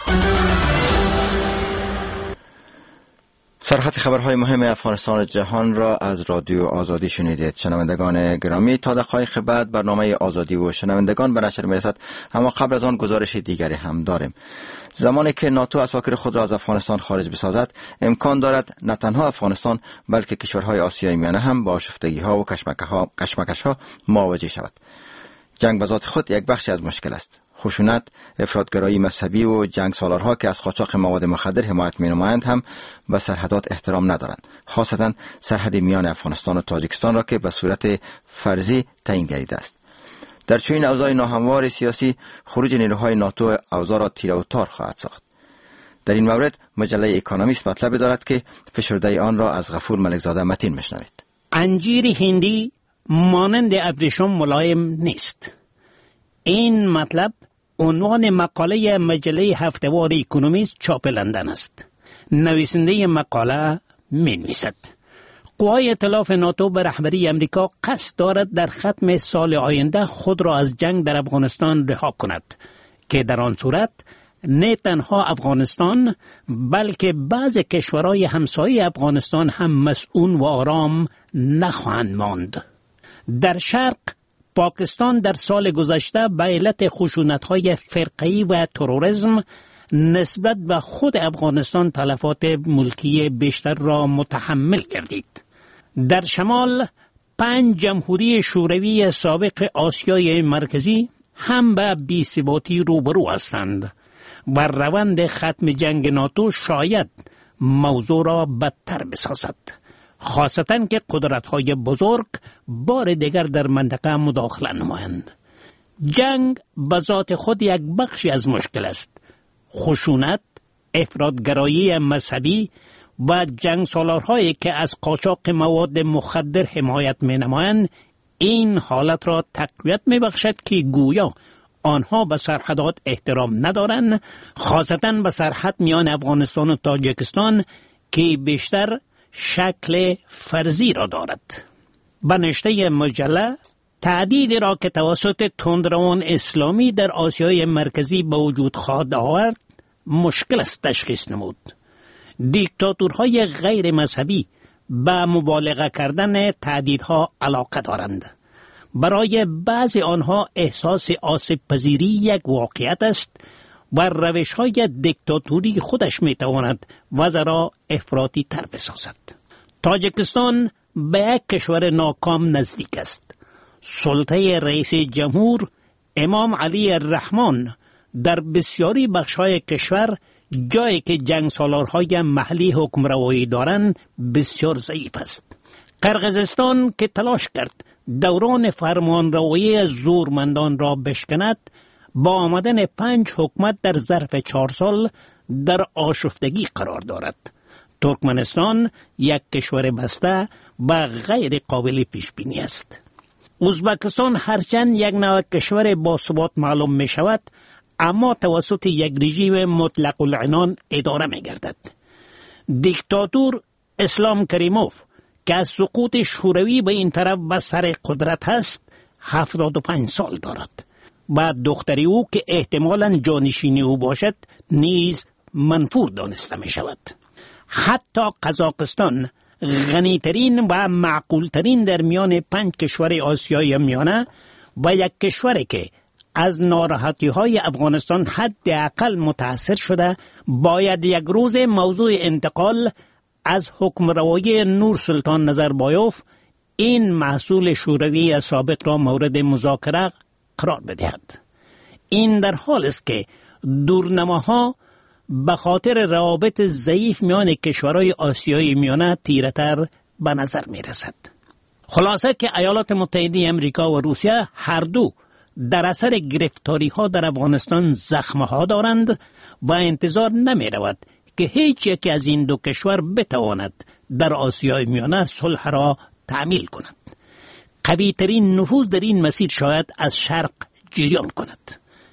سرخط خبرهای مهم افغانستان و جهان را از رادیو آزادی شنیدید. شنوندگان گرامی، تا دقایق بعد برنامه آزادی و شنوندگان به نشر میرسد، اما قبل از آن گزارش دیگری هم داریم. زمانی که ناتو اساکر خود را از افغانستان خارج بسازد، امکان دارد نه تنها افغانستان بلکه کشورهای آسیای میانه هم با آشفتگی ها و کشمکش ها مواجه شود. جنگ به ذات خود یک بخشی از مشکل است. خشونت، افراطگرایی مذهبی و جنگ سالارها که از قاچاق مواد مخدر حمایت می‌نمایند هم به سرحدات احترام ندارند، خاصتا سرحد میان افغانستان و تاجیکستان را که به صورت فرضی تعیین گردیده است. در چنین اوضاع ناهموار سیاسی، خروج نیروهای ناتو اوضاع را تیره و تار خواهد ساخت. در این مورد مجله اکونومیست مطلب دارد که فشرده آن را از غفور ملکزاده متین میشنوید. انجیر هندی مانند ابریشم ملایم نیست. این مطلب عنوان مقاله مجله هفته‌وار اکونومیست چاپ لندن است. نویسنده مقاله می‌نویسد: قوای ائتلاف ناتو به رهبری امریکا قصد دارد در ختم سال آینده خود را از جنگ در افغانستان رها کند که در آن صورت نه تنها افغانستان بلکه بعض کشورهای همسایه افغانستان هم مسئول و آرام نخواهند ماند. در شرق، پاکستان در سال گذشته به علت خشونت‌های فرقه‌ای و تروریسم نسبت به خود افغانستان تلفات ملکی بیشتر را متحمل گردید. در شمال، پنج جمهوری شوروی سابق آسیای مرکزی هم به بی‌ثباتی روبرو هستند و روند ختم جنگ ناتو شاید موضوع را بدتر بسازد، خاصتاً که قدرت‌های بزرگ بار دیگر در منطقه مداخله نمایند. جنگ به ذات خود یک بخشی از مشکل است. خشونت، افراطگرایی مذهبی و جنگ سالارهایی که از قاچاق مواد مخدر حمایت می نمایند این حالت را تقویت می بخشد که گویا آنها به سرحدات احترام ندارند، خاصتاً به سرحد میان افغانستان و تاجیکستان که بیشتر شکل فرضی را دارد. به نشته مجله تهدیدی را که توسط تندروان اسلامی در آسیای مرکزی به وجود خواهد آورد مشکل است تشخیص نمود. دیکتاتورهای غیر مذهبی به مبالغه کردن تهدیدها علاقه دارند. برای بعضی آنها احساس آسیب پذیری یک واقعیت است و روش های دیکتاتوری خودش می تواند وضع را افراطی تر بسازد. تاجیکستان به یک کشور ناکام نزدیک است. سلطه رئیس جمهور امام علی الرحمن در بسیاری بخش‌های کشور جایی که جنگ سالارهای محلی حکمروایی دارند بسیار ضعیف است. قرقیزستان که تلاش کرد دوران فرمانروایی زورمندان را بشکند با آمدن پنج حکومت در ظرف چهار سال در آشفتگی قرار دارد. ترکمنستان یک کشور بسته و غیر قابل پیش بینی است. ازبکستان هرچند یک نوع کشور باثبات معلوم می شود اما توسط یک رژیم مطلق العنان اداره می گردد. دیکتاتور اسلام کریموف که از سقوط شوروی به این طرف به سر قدرت هست هفتاد و پنج سال دارد و دختری او که احتمالاً جانشین او باشد نیز منفور دانسته می شود. حتی قزاقستان غنیترین و معقولترین در میان پنج کشور آسیای میانه و یک کشوری که از ناراحتی های افغانستان حداقل متاثر شده باید یک روز موضوع انتقال از حکمروایی نور سلطان نظربایوف این محصول شوروی سابق را مورد مذاکره قرار بدهد. این در حال است که دورنماها به خاطر روابط ضعیف میان کشورهای آسیای میانه تیره‌تر به نظر می رسد. خلاصه که ایالات متحده امریکا و روسیه هر دو در اثر گرفتاری ها در افغانستان زخمه ها دارند و انتظار نمی رود که هیچ یکی از این دو کشور بتواند در آسیای میانه صلح را تعمیل کند. قوی ترین نفوذ در این مسیر شاید از شرق جریان کند.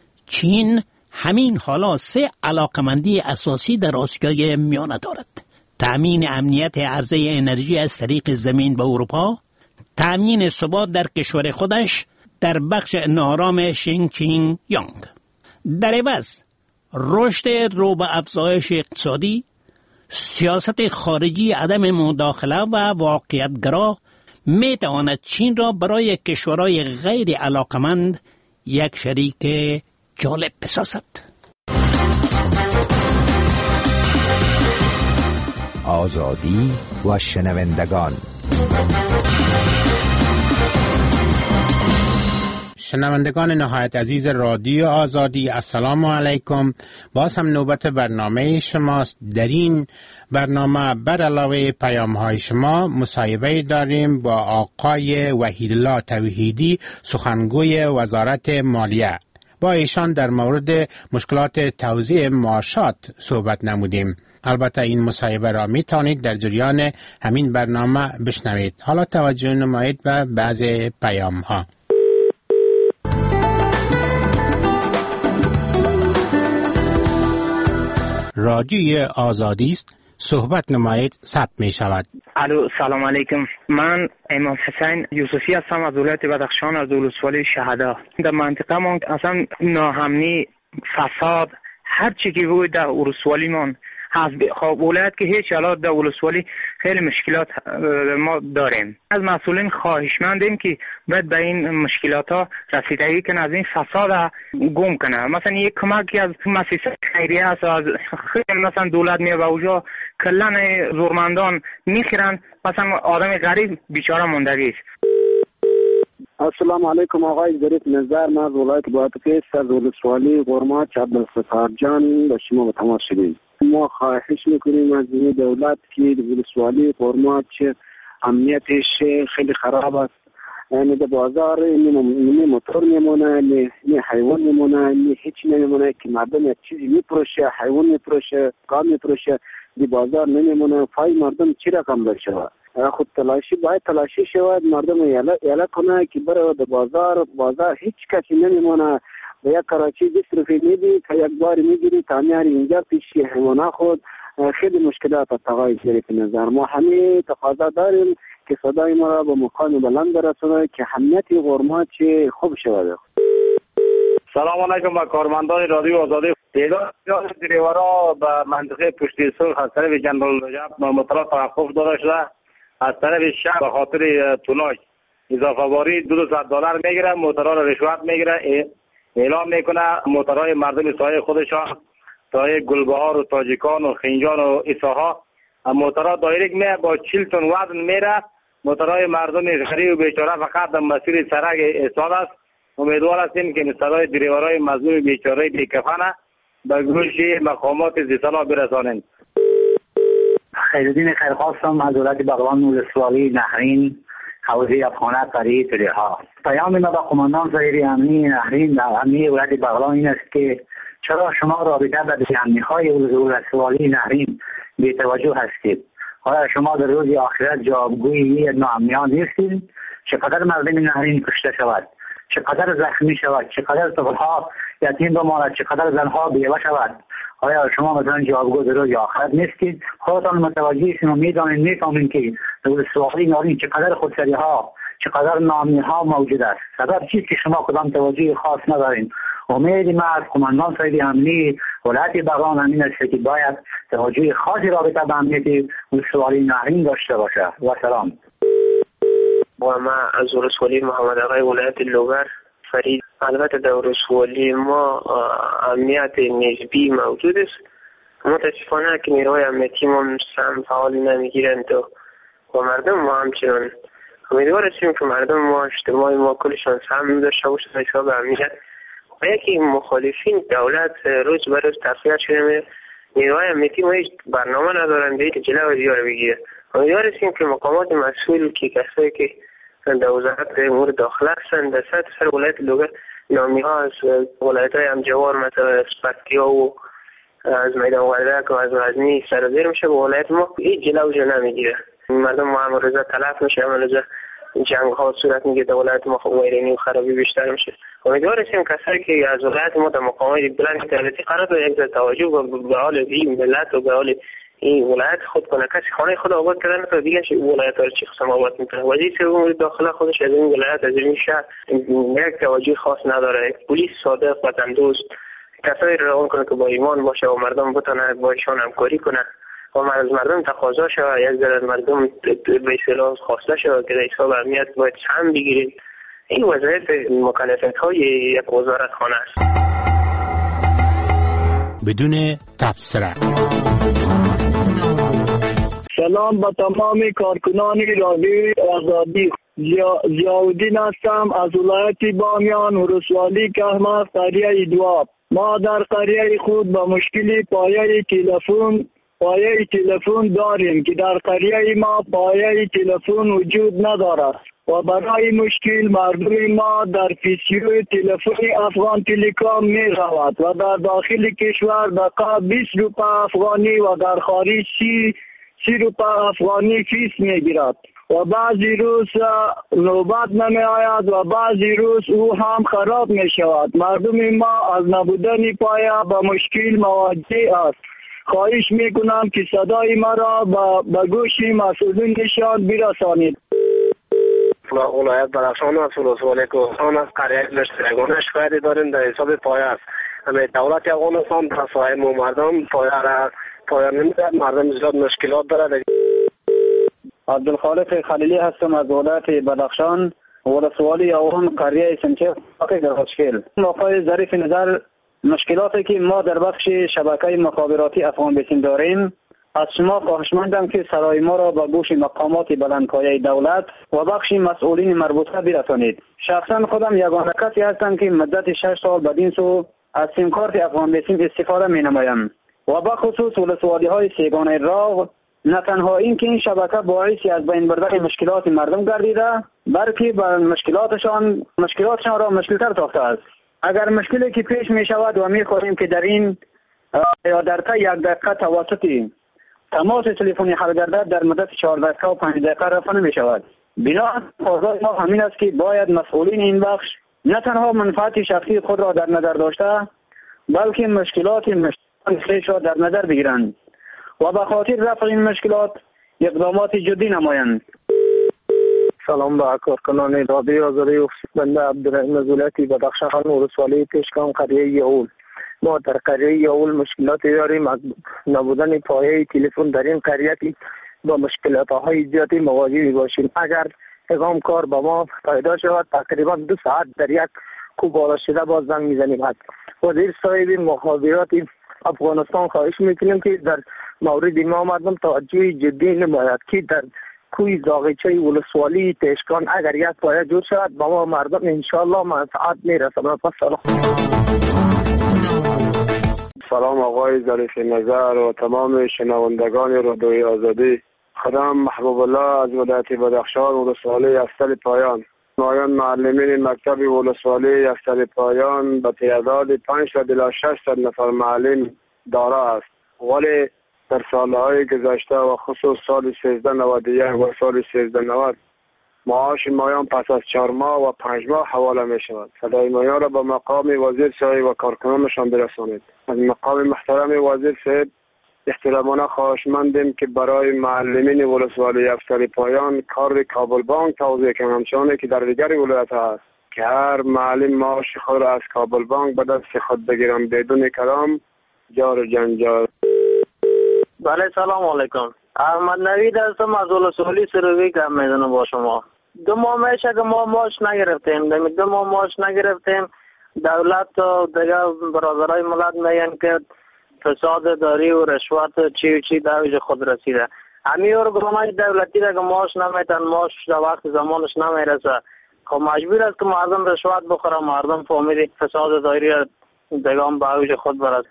چین همین حالا سه علاقمندی اساسی در آسیای میانه دارد: تأمین امنیت عرضه انرژی از طریق زمین به اروپا، تأمین ثبات در کشور خودش در بخش ناآرام شینکینگ یانگ. در عوض رشد رو به افزایش اقتصادی، سیاست خارجی عدم مداخله و واقعیت‌گرا می تواند چین را برای کشورهای غیر علاقمند یک شریک جالب بسازد. آزادی و شنوندگان. شنوندگان نهایت عزیز رادیو آزادی، السلام علیکم. باز هم نوبت برنامه شماست. در این برنامه بر علاوه پیام های شما مصاحبه داریم با آقای وحیدالله توحیدی، سخنگوی وزارت مالیه. با ایشان در مورد مشکلات توزیع معاشات صحبت نمودیم. البته این مصاحبه را می توانید در جریان همین برنامه بشنوید. حالا توجه نمایید به بعض پیام ها. رادیوی آزادی است، صحبت نمایید، ثبت می شود. الو، سلام علیکم. من امام حسین یوسفی هستم از ولایت بدخشان، از ولسوالی شهدا. در منطقه ما اصلا ناامنی، فساد، هر چی که بود در ولسوالی من از خب ولایت که هیچ حالات در ولسوالی خیلی مشکلات ما داریم. از مسئولین خواهشمندیم که باید به این مشکلات ها رسیدگی کنه، از این فساد گم کنه. مثلا یک کمکی از مؤسسه خیریه است، از خیلی مثلا دولت میاد و اونجا کلن زورمندان میخیرن، مثلا آدم غریب بیچاره موندگی است. السلام علیکم آقای ظریف نظر، من از ولایت بادغیس از ولسوالی قرمات عبدالستار جان به شما به تماس شدیم. ما خواهش میکنیم از این دولت که ولسوالی قرمات چه امنیتش خیلی خراب است، یعنی در بازار نی موتور میمونه، نی حیوان میمونه، نی هیچ نمیمونه که مردم یک چیزی میپروشه، حیوان میپروشه، کام میپروشه، دی بازار نمیمونه. پای مردم چی رقم بشه؟ خود تلاشی باید تلاشی شود، مردم یلا یلا کنه که بره در بازار. بازار هیچ کسی نمیمونه. به یک کراچی بیست روپیه میدی تا یک بار میگیری تا میاری اینجا پیشی حیوانات خود. خیلی مشکلات است آقای ظریف نظر. ما همه تقاضا داریم که صدای ما را به مقام بلند برسونه که امنیت غرمات چه خوب شود. سلام علیکم با کارمندان رادیو آزادی. تعداد دریورا به منطقه پشتی سرخ از طرف جنرال رجب مطلق توقف داده شده. از طرف شهر به خاطر توناژ اضافه باری دو صد دلار میگیره، موتورها را رشوت میگیره. اعلام میکنه موتورهای مردم سایه خودشان سایه گلبهار و تاجیکان و خنجان و ایساها موتورها دایرکت میه با چهل تن وزن میره. موتورهای مردم غریب و بیچاره فقط در مسیر سرک ایستاده است. امیدوار هستیم که صدای دریورهای مظلوم بیچاره بیکفن به گوش مقامات ذی‌صلاح برسانند. خیرالدین خیرخواستم از ولایت بغلان ولسوالی نهرین حوزه افغانه قریه تریها. پیام ما به قماندان ظاهری امنی نهرین در امنی ولایت بغلان این است که چرا شما رابطه به امنی‌های ولسوالی نهرین بی توجه هستید؟ آیا شما در روز آخرت جوابگوی ناامنیان نیستید؟ چقدر مردم نهرین کشته شود، چقدر زخمی شود، چقدر طفل‌ها یتیم بماند، چقدر زنها بیوه شود؟ آیا شما مثلا جوابگو در روز آخرت نیستید؟ خودتان متوجه هستید و میدانید میفهمید که در ولسوالی نهرین چقدر خودسری‌ها، چقدر ناامنی‌ها موجود است. سبب چیست که شما کدام توجه خاص ندارید؟ امید ما از قماندان صاحب امنی ولایت بغلان امین است که باید توجه خاصی رابطه به امنیت ولسوالی نهرین داشته باشه. و سلام. با ما از ولسوالی محمد آقای ولایت لوگر فرید. البته در ولسوالی ما امنیت نسبی موجود است. متاسفانه که نیروهای امنیتی ما سم فعال نمیگیرند و مردم ما همچنان. امیدوار هستیم که مردم ما اجتماعی ما کلشان سم داشته باشه تا حساب امنیت. و یکی مخالفین دولت روز به روز تقویت شده میره. نیروهای امنیتی ما هیچ برنامه ندارن به اینکه جلو وزیر رو بگیره. امیدوار هستیم که مقامات مسئول که کسایی که در وزارت امور داخله هستند در سطح سر ولایت لوگر نامی ها از ولایت های همجوار مثلا از پکتیا و از میدان وردک و از غزنی سرازیر میشه به ولایت ما هیچ جلو جو نمیگیره. مردم ما هم روزا تلف میشه، هم روزا جنگ ها صورت میگه در ولایت ما خب ویرانی و خرابی بیشتر میشه. امیدوار هستیم کسایی که از ولایت ما در مقامات بلند دولتی قرار داره یک توجه به حال این ملت و به حال این ولایت خود کنه. کسی خانه خود آباد کردن تا دیگه ولایت ها رو چی قسم آباد میکنه. وزیر امور داخله خودش از این ولایت از این شهر یک توجه خاص نداره. پلیس صادق وطندوست کسایی رو روان کنه که با ایمان باشه و مردم بتونه با ایشان همکاری کنه و از مردم تقاضا شود یک ذره مردم به اصطلاح خواسته شود که در حساب امنیت باید سهم بگیرید. این وظایف مکلفیت های یک وزارت خانه است. بدون تبصره. سلام به تمام کارکنان رادیو آزادی. ضیاءالدین هستم از ولایت بامیان ولسوالی کهمه قریه دواب. ما در قریه خود با مشکلی پایه تلفن پایه تلفن داریم که در قریه ما پایه تلفن وجود ندارد و برای مشکل مردم ما در پیسیو تلفن افغان تلکام می رود و در داخل کشور دقیقا بیست روپه افغانی و در خارج سی سی روپه افغانی فیس می گیرد و بعضی روز نوبت نمی آید و بعضی روز او هم خراب می شود. مردم ما از نبودن پایه با مشکل مواجه است. خواهش می کنم که صدای مرا به گوش مسئولینشان برسانید. ولایت بدخشان از ولسوالی کوهستان از قریه لشکرگان شکایتی داریم در حساب پایه است. همه دولت افغانستان در سایه مردم پایه را پایه نمیدهد. مردم زیاد مشکلات دارد. عبدالخالق خلیلی هستم از ولایت بدخشان ولسوالی اون قریه سنچه فاقی در مشکل. آقای ظریف نظر مشکلاتی که ما در بخش شبکه مخابراتی افغان بیسیم داریم از شما خواهشمندم که صدای ما را به گوش مقامات بلندپایه دولت و بخش مسئولین مربوطه برسانید. شخصا خودم یگانه کسی هستم که مدت شش سال بدین سو از سیم کارت افغان بیسیم استفاده می نمایم و به خصوص ولسوالی های سیگانه راغ نه تنها این که این شبکه باعثی از بین بردن مشکلات مردم گردیده، بلکه بر مشکلاتشان مشکلاتشان را مشکل‌تر ساخته است. اگر مشکلی که پیش می شود و می خواهیم که در این یا در تا یک دقیقه توسط تماس تلفنی حل گردد، در مدت چهار دقیقه و پنج دقیقه رفع نمی شود. بنا تقاضای ما همین است که باید مسئولین این بخش نه تنها منفعت شخصی خود را در نظر داشته، بلکه مشکلات مشتریان خیش را در نظر بگیرند و به خاطر رفع این مشکلات اقدامات جدی نمایند. سلام به کارکنان رادیو آزادی. بنده عبدالرحیم از ولایت بدخشان ولسوالی پیشگام قریه یاول. ما در قریه یاول مشکلاتی داریم از نبودن پایه تلفن در این قریه با مشکلات های زیادی مواجه باشیم. اگر اقام کار با ما پیدا شود تقریبا دو ساعت در یک کوب بالا شده باز زنگ میزنیم. وزیر صاحب مخابرات افغانستان خواهش میکنیم که در مورد ما مردم توجه جدی نماید که در کوی زاغچه ولسوالی تشکان اگر یک پایه جور شود با ما مردم انشاءالله منفعت میرسد. سلام. سلام آقای ظریف نظر و تمام شنوندگان رادیوی آزادی. خدام محبوب الله از ولایت بدخشان ولسوالی افسر پایان. نمایان معلمین مکتب ولسوالی افسر پایان به تعداد پانصد الی ششصد نفر معلم داره است، ولی در سالهای گذشته و خصوص سال سیزده نود و یک و سال سیزده نود معاش مایان پس از چهار ماه و پنج ماه حواله می شود. صدای مایان را به مقام وزیر صاحب و کارکنانشان برسانید. از مقام محترم وزیر صاحب احترامانه خواهشمندیم که برای معلمین ولسوالی افسر پایان کار کابل بانک توضیح کنند، همچنانه که در دیگر ولایت هست که هر معلم معاش خود را از کابل بانک به دست خود بگیرند بدون کلام جار و جنجال. بله سلام علیکم. احمد نوید هستم از ولسوالی سروی کم میدونم با شما. دو ماه میشه که ما معاش نگرفتیم. دو ماه معاش نگرفتیم. دولت و دیگر برادرای ملت میگن که فساد داری و رشوت و چی و چی در خود رسیده. همین ارگانای دولتی را که معاش نمیتن، معاش در وقت زمانش نمیرسه، خب مجبور است که مردم رشوت بخوره، مردم فهمید فساد داری را دیگه به اوج خود برسه.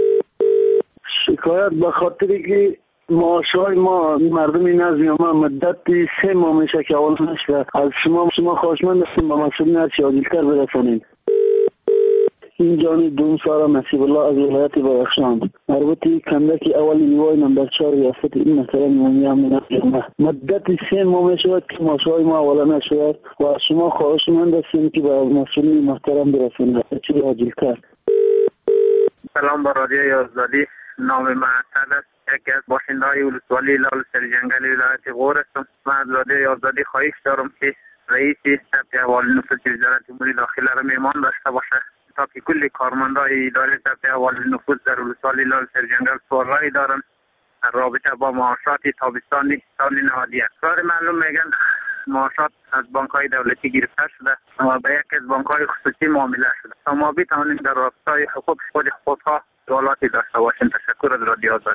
شکایت به خاطری که معاشای ما مردمی نزدی ما مدت سه ماه میشه که اول نشده. از شما شما خواهشمند هستیم با مسئولین هرچی عاجلتر برسانید. این جانی دوم سارا نصیب الله از ولایت بدخشان. مربوطی کندکی اول نیوای نمبر چهار ریاست این مسئله میمونی هم نمیدونم. مدت سه ماه میشود که معاشای ما اولا نشود و از شما خواهشمند هستیم که با مسئولین محترم برسانید هرچی عاجلتر. سلام با رادیوی آزادی. نام من اسد است. یکی از باشنده‌های ولسوالی لال سرجنگل ولایت غور هستم. من از رادیوی آزادی خواهش دارم که رئیس ثبت احوال نفوس وزارت امور داخله را میمان داشته باشه تا که کل کارمندای اداره ثبت احوال نفوس در ولسوالی لال سرجنگل سوالایی دارن رابطه با معاشات تابستانی سال نود و یک. کار معلوم میگن معاشات از بانک‌های دولتی گرفته شده و به یک از بانک‌های خصوصی معامله شده. تا ما بتوانیم در راستای حقوق خود خودها سوالاتی داشته باشیم. تشکر از رادیو آزادی.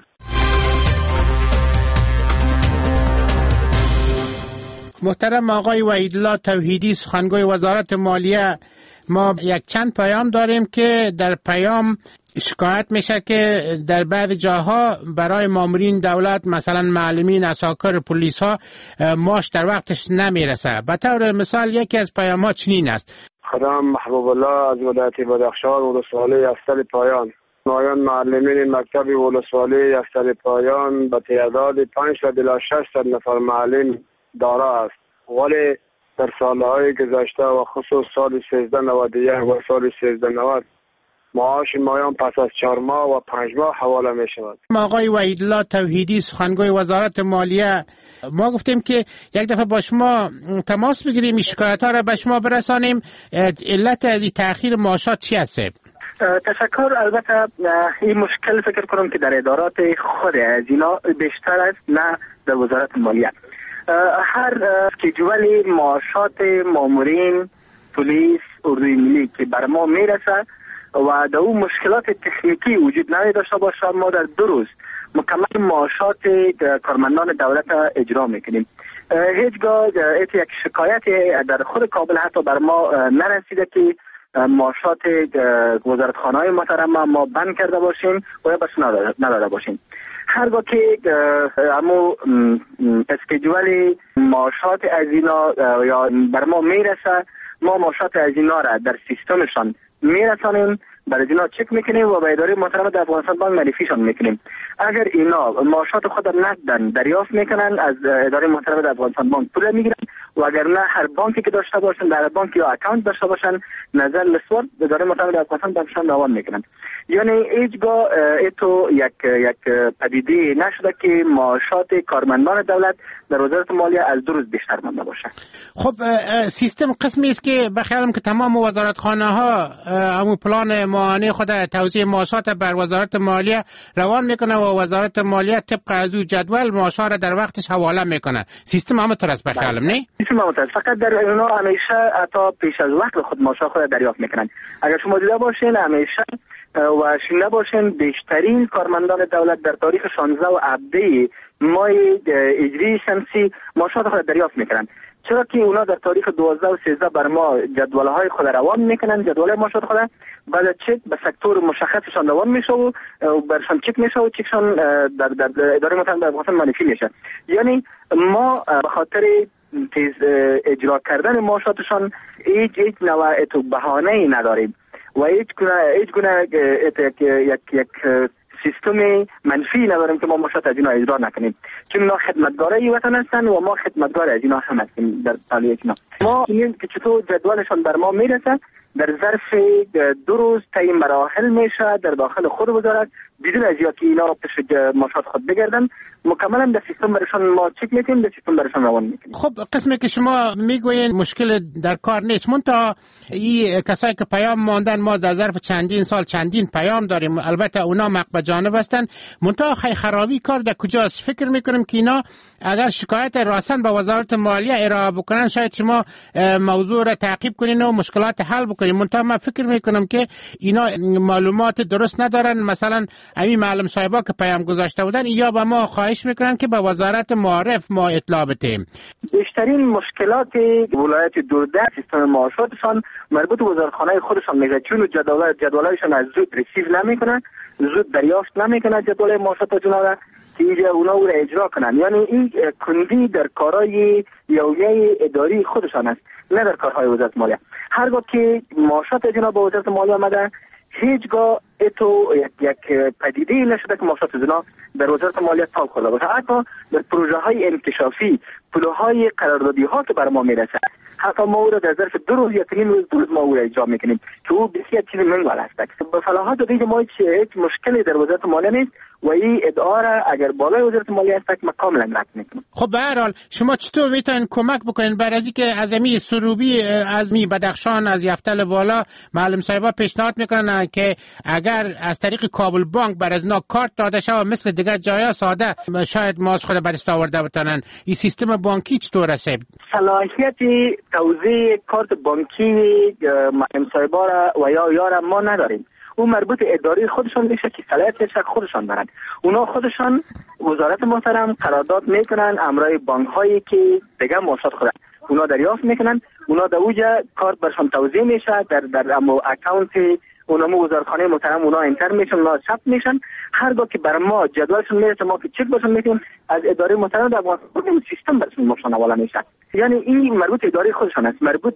محترم آقای وحیدالله توحیدی سخنگوی وزارت مالیه، ما یک چند پیام داریم که در پیام شکایت میشه که در بعض جاها برای مامورین دولت مثلا معلمین عساکر پلیس ها معاش در وقتش نمیرسه. به طور مثال یکی از پیام ها چنین است: خدام محبوب الله از ولایت بدخشان ولسوالی افسر پایان. نمایان معلمین مکتب ولسوالی افسر پایان به تعداد پانصد الی ششصد نفر معلم داره است، ولی در سالهای گذشته و خصوص سال سیزده نود و یک و سال سیزده نود معاش مایان پس از چهار ماه و پنج ماه حواله می شود. آقای وحیدالله توحیدی سخنگوی وزارت مالیه، ما گفتیم که یک دفعه با شما تماس بگیریم، شکایت ها را به شما برسانیم. علت از تأخیر معاشات چی است؟ تشکر. البته این مشکل فکر کنم که در ادارات خود از اینا بیشتر است، نه در وزارت مالیه. هر اسکیجول معاشات مامورین پلیس اردوی ملی که بر ما میرسه و در اون مشکلات تکنیکی وجود نداشته باشه، ما در دو روز مکمل معاشات کارمندان دولت اجرا میکنیم. هیچگاه یک شکایتی در خود کابل حتی بر ما نرسیده که معاشات وزارتخانه‌های محترم ما بند کرده باشیم و یا بس نداده باشیم. هرگاه که همو اسکیجول معاشات از اینا یا بر ما میرسه، ما معاشات از اینا را در سیستمشان میرسانیم، برای اینا چک میکنیم و به اداره محترم در افغانستان بانک معرفیشان میکنیم. اگر اینا معاشات خود را نقدن دریافت میکنن، از اداره محترم در افغانستان بانک پول میگیرن و اگر نه هر بانکی که داشته باشن، در بانک یا اکانت داشته باشن، نظر لسوار اداره محترم در افغانستان بانکشان روان میکنن. یعنی هیچگاه ایتو یک یک پدیده نشده که معاشات کارمندان دولت در وزارت مالیه از دو روز بیشتر مانده باشه. خب سیستم قسمی است که بخیالم که تمام وزارتخانه ها همون پلان ماهانه خود توزیع معاشات بر وزارت مالیه روان میکنه و وزارت مالیه طبق از او جدول معاشات را در وقتش حواله میکنه. سیستم همه طرز بخیالم نه؟ سیستم همه طرز، فقط در اونا همیشه حتی پیش از وقت خود معاشات خود دریافت میکنن. اگر شما دیده باشین همیشه و شنیده باشین بیشترین کارمندان دولت در تاریخ شانزده و هفده ماه هجری شمسی معاشات خود دریافت میکنن، چرا که اونا در تاریخ دوازده و سیزده بر ما جدولهای خود روان میکنن، جدول معاشات خود بعد چک به سکتور مشخصشان روان میشه و برشان چک میشه و چکشان در در اداره محترم در افغانستان معرفی میشه. یعنی ما به خاطر تیز اجرا کردن معاشاتشان هیچ هیچ نوع تو بهانه‌ای نداریم و هیچ گونه هیچ گونه یک یک یک سیستم منفی نداریم که ما معاشات از اینا اجرا نکنیم، چون اینا خدمتگارای وطن هستن و ما خدمتگار از اینا هم هستیم. در حالی اینا ما میگیم که چطور جدولشان بر ما میرسه، در ظرف دو روز تعیین مراحل میشه در داخل خود وزارت بدون از اینکه اینا پیش معاشات خود بگردن، مکملا در سیستم برشان ما چک میکنیم، در سیستم برشان روان میکنیم. خب قسمی که شما میگوین مشکل در کار نیست، منتها این کسایی که پیام ماندن ما در ظرف چندین سال چندین پیام داریم، البته اونا مقبه جانب هستن، منتها خی خرابی کار در کجاست؟ فکر میکنیم که اینا اگر شکایت راسن به وزارت مالیه ارائه بکنن شاید شما موضوع را تعقیب کنین و مشکلات حل بکنین، منتها من فکر میکنم که اینا معلومات درست ندارن. مثلا همین معلم صاحبا که پیام گذاشته بودن یا به ما خواهش میکنن که به وزارت معارف ما اطلاع بدیم. بیشترین مشکلات ولایت دوردست سیستم معاشاتشان مربوط به وزارتخانه خودشان میشه، چون جدول جدولایشان از زود ریسیو نمیکنن، زود دریافت نمیکنن جدول معاشاتشون را که اینجا اونا او را اجرا کنن. یعنی این کندی در کارهای یومیه اداری خودشان است، نه در کارهای وزارت مالیه. هرگاه که معاشات جناب به وزارت مالیه آمده هیچگاه اتو یک, یک پدیده نشده که معاشات زنا در وزارت مالیه تاب خورده باشه. حتی در پروژه های انکشافی پولهای قراردادی ها که بر ما میرسه، حتی ما او را در ظرف دو روز یا تین روز دو روز ما او را اجرا میکنیم که او بسیار چیز منگل است. به صلاحات دیگه ما هیچ مشکلی در وزارت مالیه نیست و این ادعا را اگر بالای وزارت مالیه است ما کاملا رد میکنیم. خب به هر حال شما چطور میتونین کمک بکنین برای اینکه از امی سروبی از می بدخشان از یفتل بالا معلم صاحبا پیشنهاد میکنن که اگر از طریق کابل بانک بر از نا کارت داده شه و مثل دیگر جایا ساده شاید ماز خود برست آورده بتونن، این سیستم بانکی چطور است؟ صلاحیت توزیع کارت بانکی معلم صاحبا را و یا یارا ما نداریم، اون مربوط اداری خودشان میشه که صلاحیتش خودشان دارن. اونا خودشان وزارت محترم قرارداد میکنن امرای بانک هایی که دیگه معاشات خودن اونا دریافت میکنن، اونا در اوجا کارت برشان توزیع میشه در در امو اکانت اونا وزارتخانه محترم اونا انتر میشن، اونا ثبت میشن. هرگاه که بر ما جدولشون میرسه ما که چک برشون میکنیم از اداره محترم در افغانستان سیستم برشون مشان حواله میشه. یعنی این مربوط اداره خودشان است، مربوط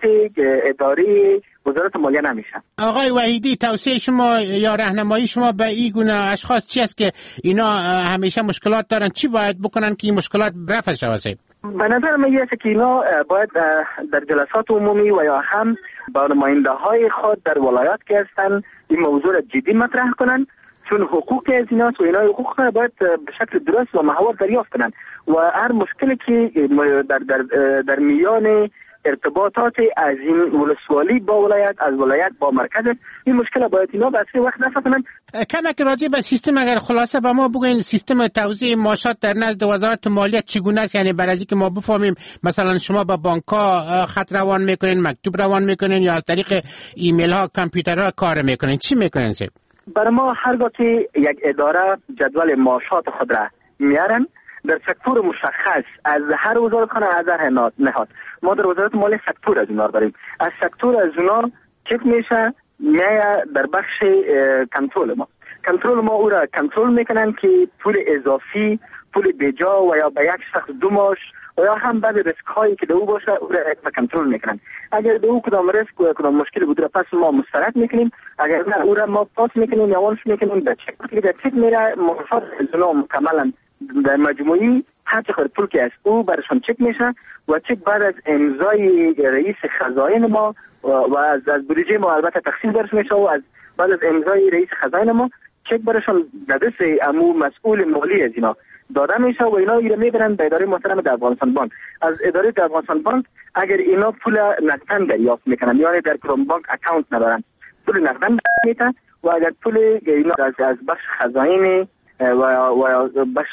اداره وزارت مالیه نمیشه. آقای وحیدی توصیه شما یا راهنمایی شما به این گونه اشخاص چی است که اینا همیشه مشکلات دارن، چی باید بکنن که این مشکلات رفع شود؟ به نظر من میاد که اینا باید در جلسات عمومی و یا هم با نماینده های خود در ولایات که هستن این موضوع را جدی مطرح کنن، چون حقوق از اینا و اینا حقوق باید به شکل درست و محور دریافت کنن و هر مشکلی که در در در میان ارتباطات از این ولسوالی با ولایت از ولایت با مرکز این مشکل باید اینا به اصل وقت نفع کنن. کمک راجع به سیستم اگر خلاصه به ما بگوین سیستم توزیع معاشات در نزد وزارت مالیه چگونه است؟ یعنی برای اینکه ما بفهمیم مثلا شما با بانک‌ها خط روان میکنین، مکتوب روان میکنین یا از طریق ایمیل ها کامپیوترها کار میکنین، چی میکنین؟ برای ما هرگاه که یک اداره جدول معاشات خود را میارن در سکتور مشخص از هر وزارتخانه از هر نهاد، ما در وزارت مالیه سکتور از اونا داریم، از سکتور از اونا چک میشه میایه در بخش کنترل ما، کنترل ما او را کنترل میکنن که پول اضافی، پول بجا و یا به یک شخص دو ماش و یا هم بعد ریسک هایی که دو باشه او را کنترل میکنن. اگر دو کدام ریسک و کدام مشکل بود پس ما مسترد میکنیم، اگر نه او را ما پاس میکنیم یا وانش میکنیم به چک. وقتی در چک میره موفق زنا مکملا در مجموعی هر چقدر پول که از او برشان چک میشه و چک بعد از امضای رئیس خزائن ما و از از بودجه ما البته تقسیم برش میشه و از بعد از امضای رئیس خزائن ما چک برشان در دست امو مسئول مالی از اینا داده میشه و اینا اینا میبرن به اداره محترم در افغانستان بانک. از اداره در افغانستان بانک اگر اینا پول نقدن دریافت میکنن یعنی در کدام بانک اکانت ندارن پول نقدن میتن و اگر پول اینا از از بخش خزائن و و بخش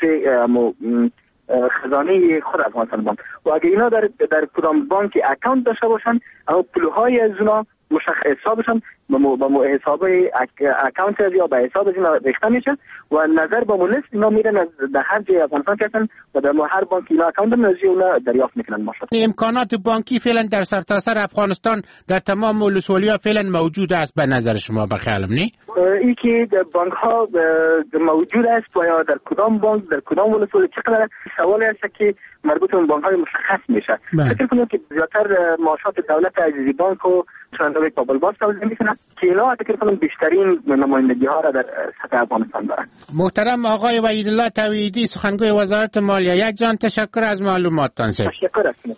خزانه خود افغانستان بانک و اگر اینا در در کدام بانک اکانت داشته باشن او پولهای از اونا مشخص حسابشون به مو حساب اکانت یا به حساب اینا ریخته میشه و نظر به مولس اینا میرن از در هر جای افغانستان کردن و در هر بانک اینا اکانت نازی اونا دریافت میکنن. ماشاءالله امکانات بانکی فعلا در سرتاسر افغانستان در تمام ولسوالی‌ها فعلا موجود است به نظر شما به خیالم نی؟ ای که در بانک ها موجود است و یا در کدام بانک در کدام ولسوالی چقدر سوالی است که مربوط به بانک های مشخص میشه. فکر کنم که زیادتر معاشات دولت عزیزی بانک و چندان کابل باز توزیع میکنن که اینا فکر کنم بیشترین نمایندگی ها را در سطح افغانستان دارن. محترم آقای وحیدالله توحیدی سخنگوی وزارت مالیه، یک جان تشکر از معلوماتتان. تشکر هستم.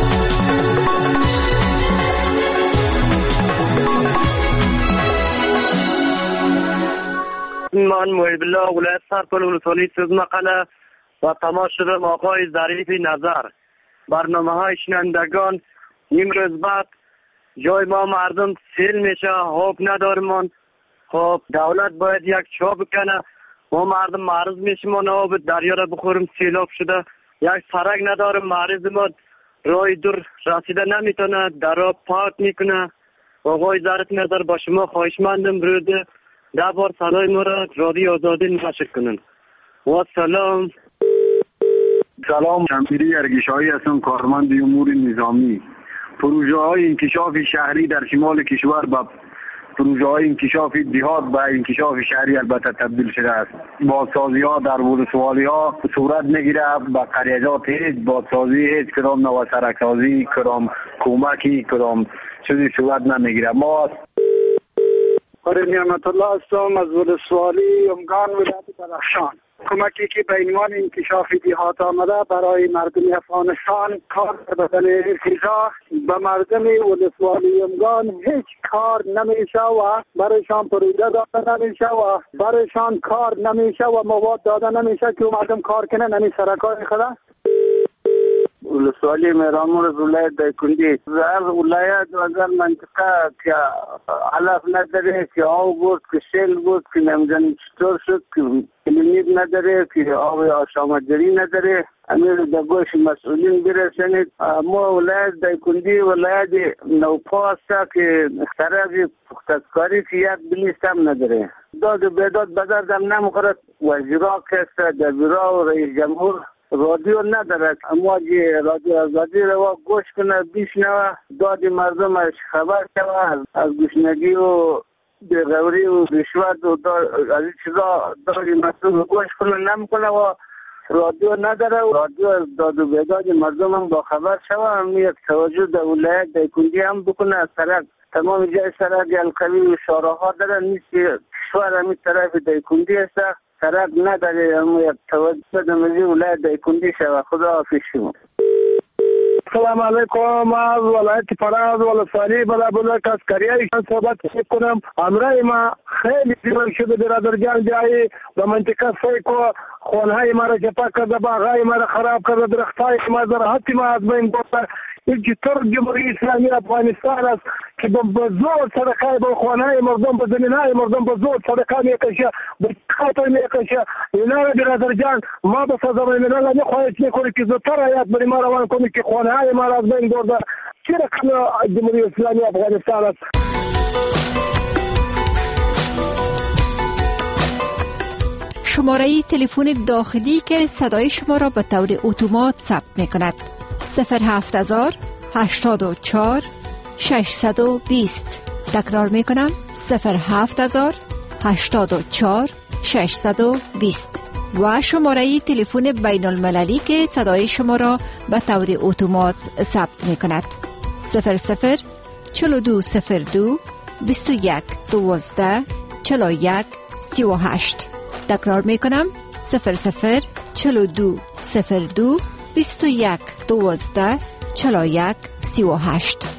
من محب الله ولایت سرپل ولسوالی سوزمقله و تماس شدم آقای ظریف نظر. برنامه های شنوندگان نیم روز بعد جای ما مردم سیل میشه، آب نداریم. خب دولت باید یک چوب کنه، ما مردم معرض میشیم و آب دریا را بخوریم، سیلاب شده، یک سرک نداریم، معرض ما راه دور رسیده نمیتونه، در آب پاک میکنه. آقای ظریف نظر با شما خواهشمندم بروده ده بار صدای ما را رادیو آزادی نشر کنن. و سلام. سلام، شمشیری ارگشایی هستم، کارمند امور نظامی. پروژه های انکشاف شهری در شمال کشور با پروژه های انکشاف دیهات به انکشاف شهری البته تبدیل شده است. بازسازی ها در ولسوالی ها صورت نگیره، با قریجات هیچ بازسازی هیچ کدام نو سرکسازی کدام کمکی کدام چیزی صورت نمیگیره. ما آره نعمت الله هستم از ولسوالی امگان ولایت بدخشان. کمکی که به عنوان انکشاف دیهات آمده برای مردم افغانستان کار بدن غذا به مردم ولسوالی امگان هیچ کار نمیشه و برایشان پروژه داده نمیشه و برایشان کار نمیشه و مواد داده نمیشه که مردم کار کنه نمی سرکار خدا. ولسوالی میرامور ولایت دایکندی در ولایت و در منطقه که علف نداره که آب بود که سیل بود که نمیدن چطور شد که کلینیک نداره که آب آشامجری نداره امیر در گوش مسئولین برسنید. ما ولایت دایکندی ولایت نوپا است که طرف پختکاری که یک بلیست هم نداره، داد و بیداد بدردم نمخورد. وزیرا کسته دبیرا و رئیس جمهور رادیو ندارد، اما که رادیو آزادی رو گوش کنه بیشنوه داد مردم از خبر شوه از گوشنگی و بیغوری و رشوت و از این چیزا داری مردم گوش کنه نمیکنه و رادیو نداره و رادیو از داد و بیداد مردم هم با خبر شوه. هم یک توجه در ولایت دایکندی هم بکنه. از سرک تمام جای سرک القوی و شاراها داره نیست که کشور همین طرف دایکندی هست سرک نداره، اما یک توجه دمزی ولایت دایکندی شوه. خدا حافظ شما. السلام علیکم. از ولایت فراز ولسوالی بلا بلا کسکریه صحبت کنم. امرای ما خیلی دیوان شده برادر جان جایی و منطقه سیکو خونهای ما را جپا کرده، باغهای ما را خراب کرده، درختهای ما در حتی ما از بین برده. این چطور جمهوری اسلامی افغانستان است که به زور صدقه به خانه‌های مردم به زمینهای مردم به زور صدقه میکشه، به خاطر میکشه. اینا را برادر جان ما به سازمان ملل نخواهش میکنیم که زودتر حیات بری ما روان کنید که خانه‌های ما را از بین برده. چه رقم جمهوری اسلامی افغانستان است؟ شماره تلفن داخلی که صدای شما را به طور اتومات ثبت میکند صفر هفت هزار هشتاد و چهار ششصد و بیست. تکرار میکنم صفر هفت هزار هشتاد و چهار ششصد و بیست و شماره تلفن بین المللی که صدای شما را به طور اتومات ثبت می کند. صفر صفر چهل و دو صفر دو بیست و یک دوازده چهل و یک سی و هشت. تکرار می کنم صفر صفر چهل و دو صفر دو بیست و یک دوازده چهل و یک سی و هشت.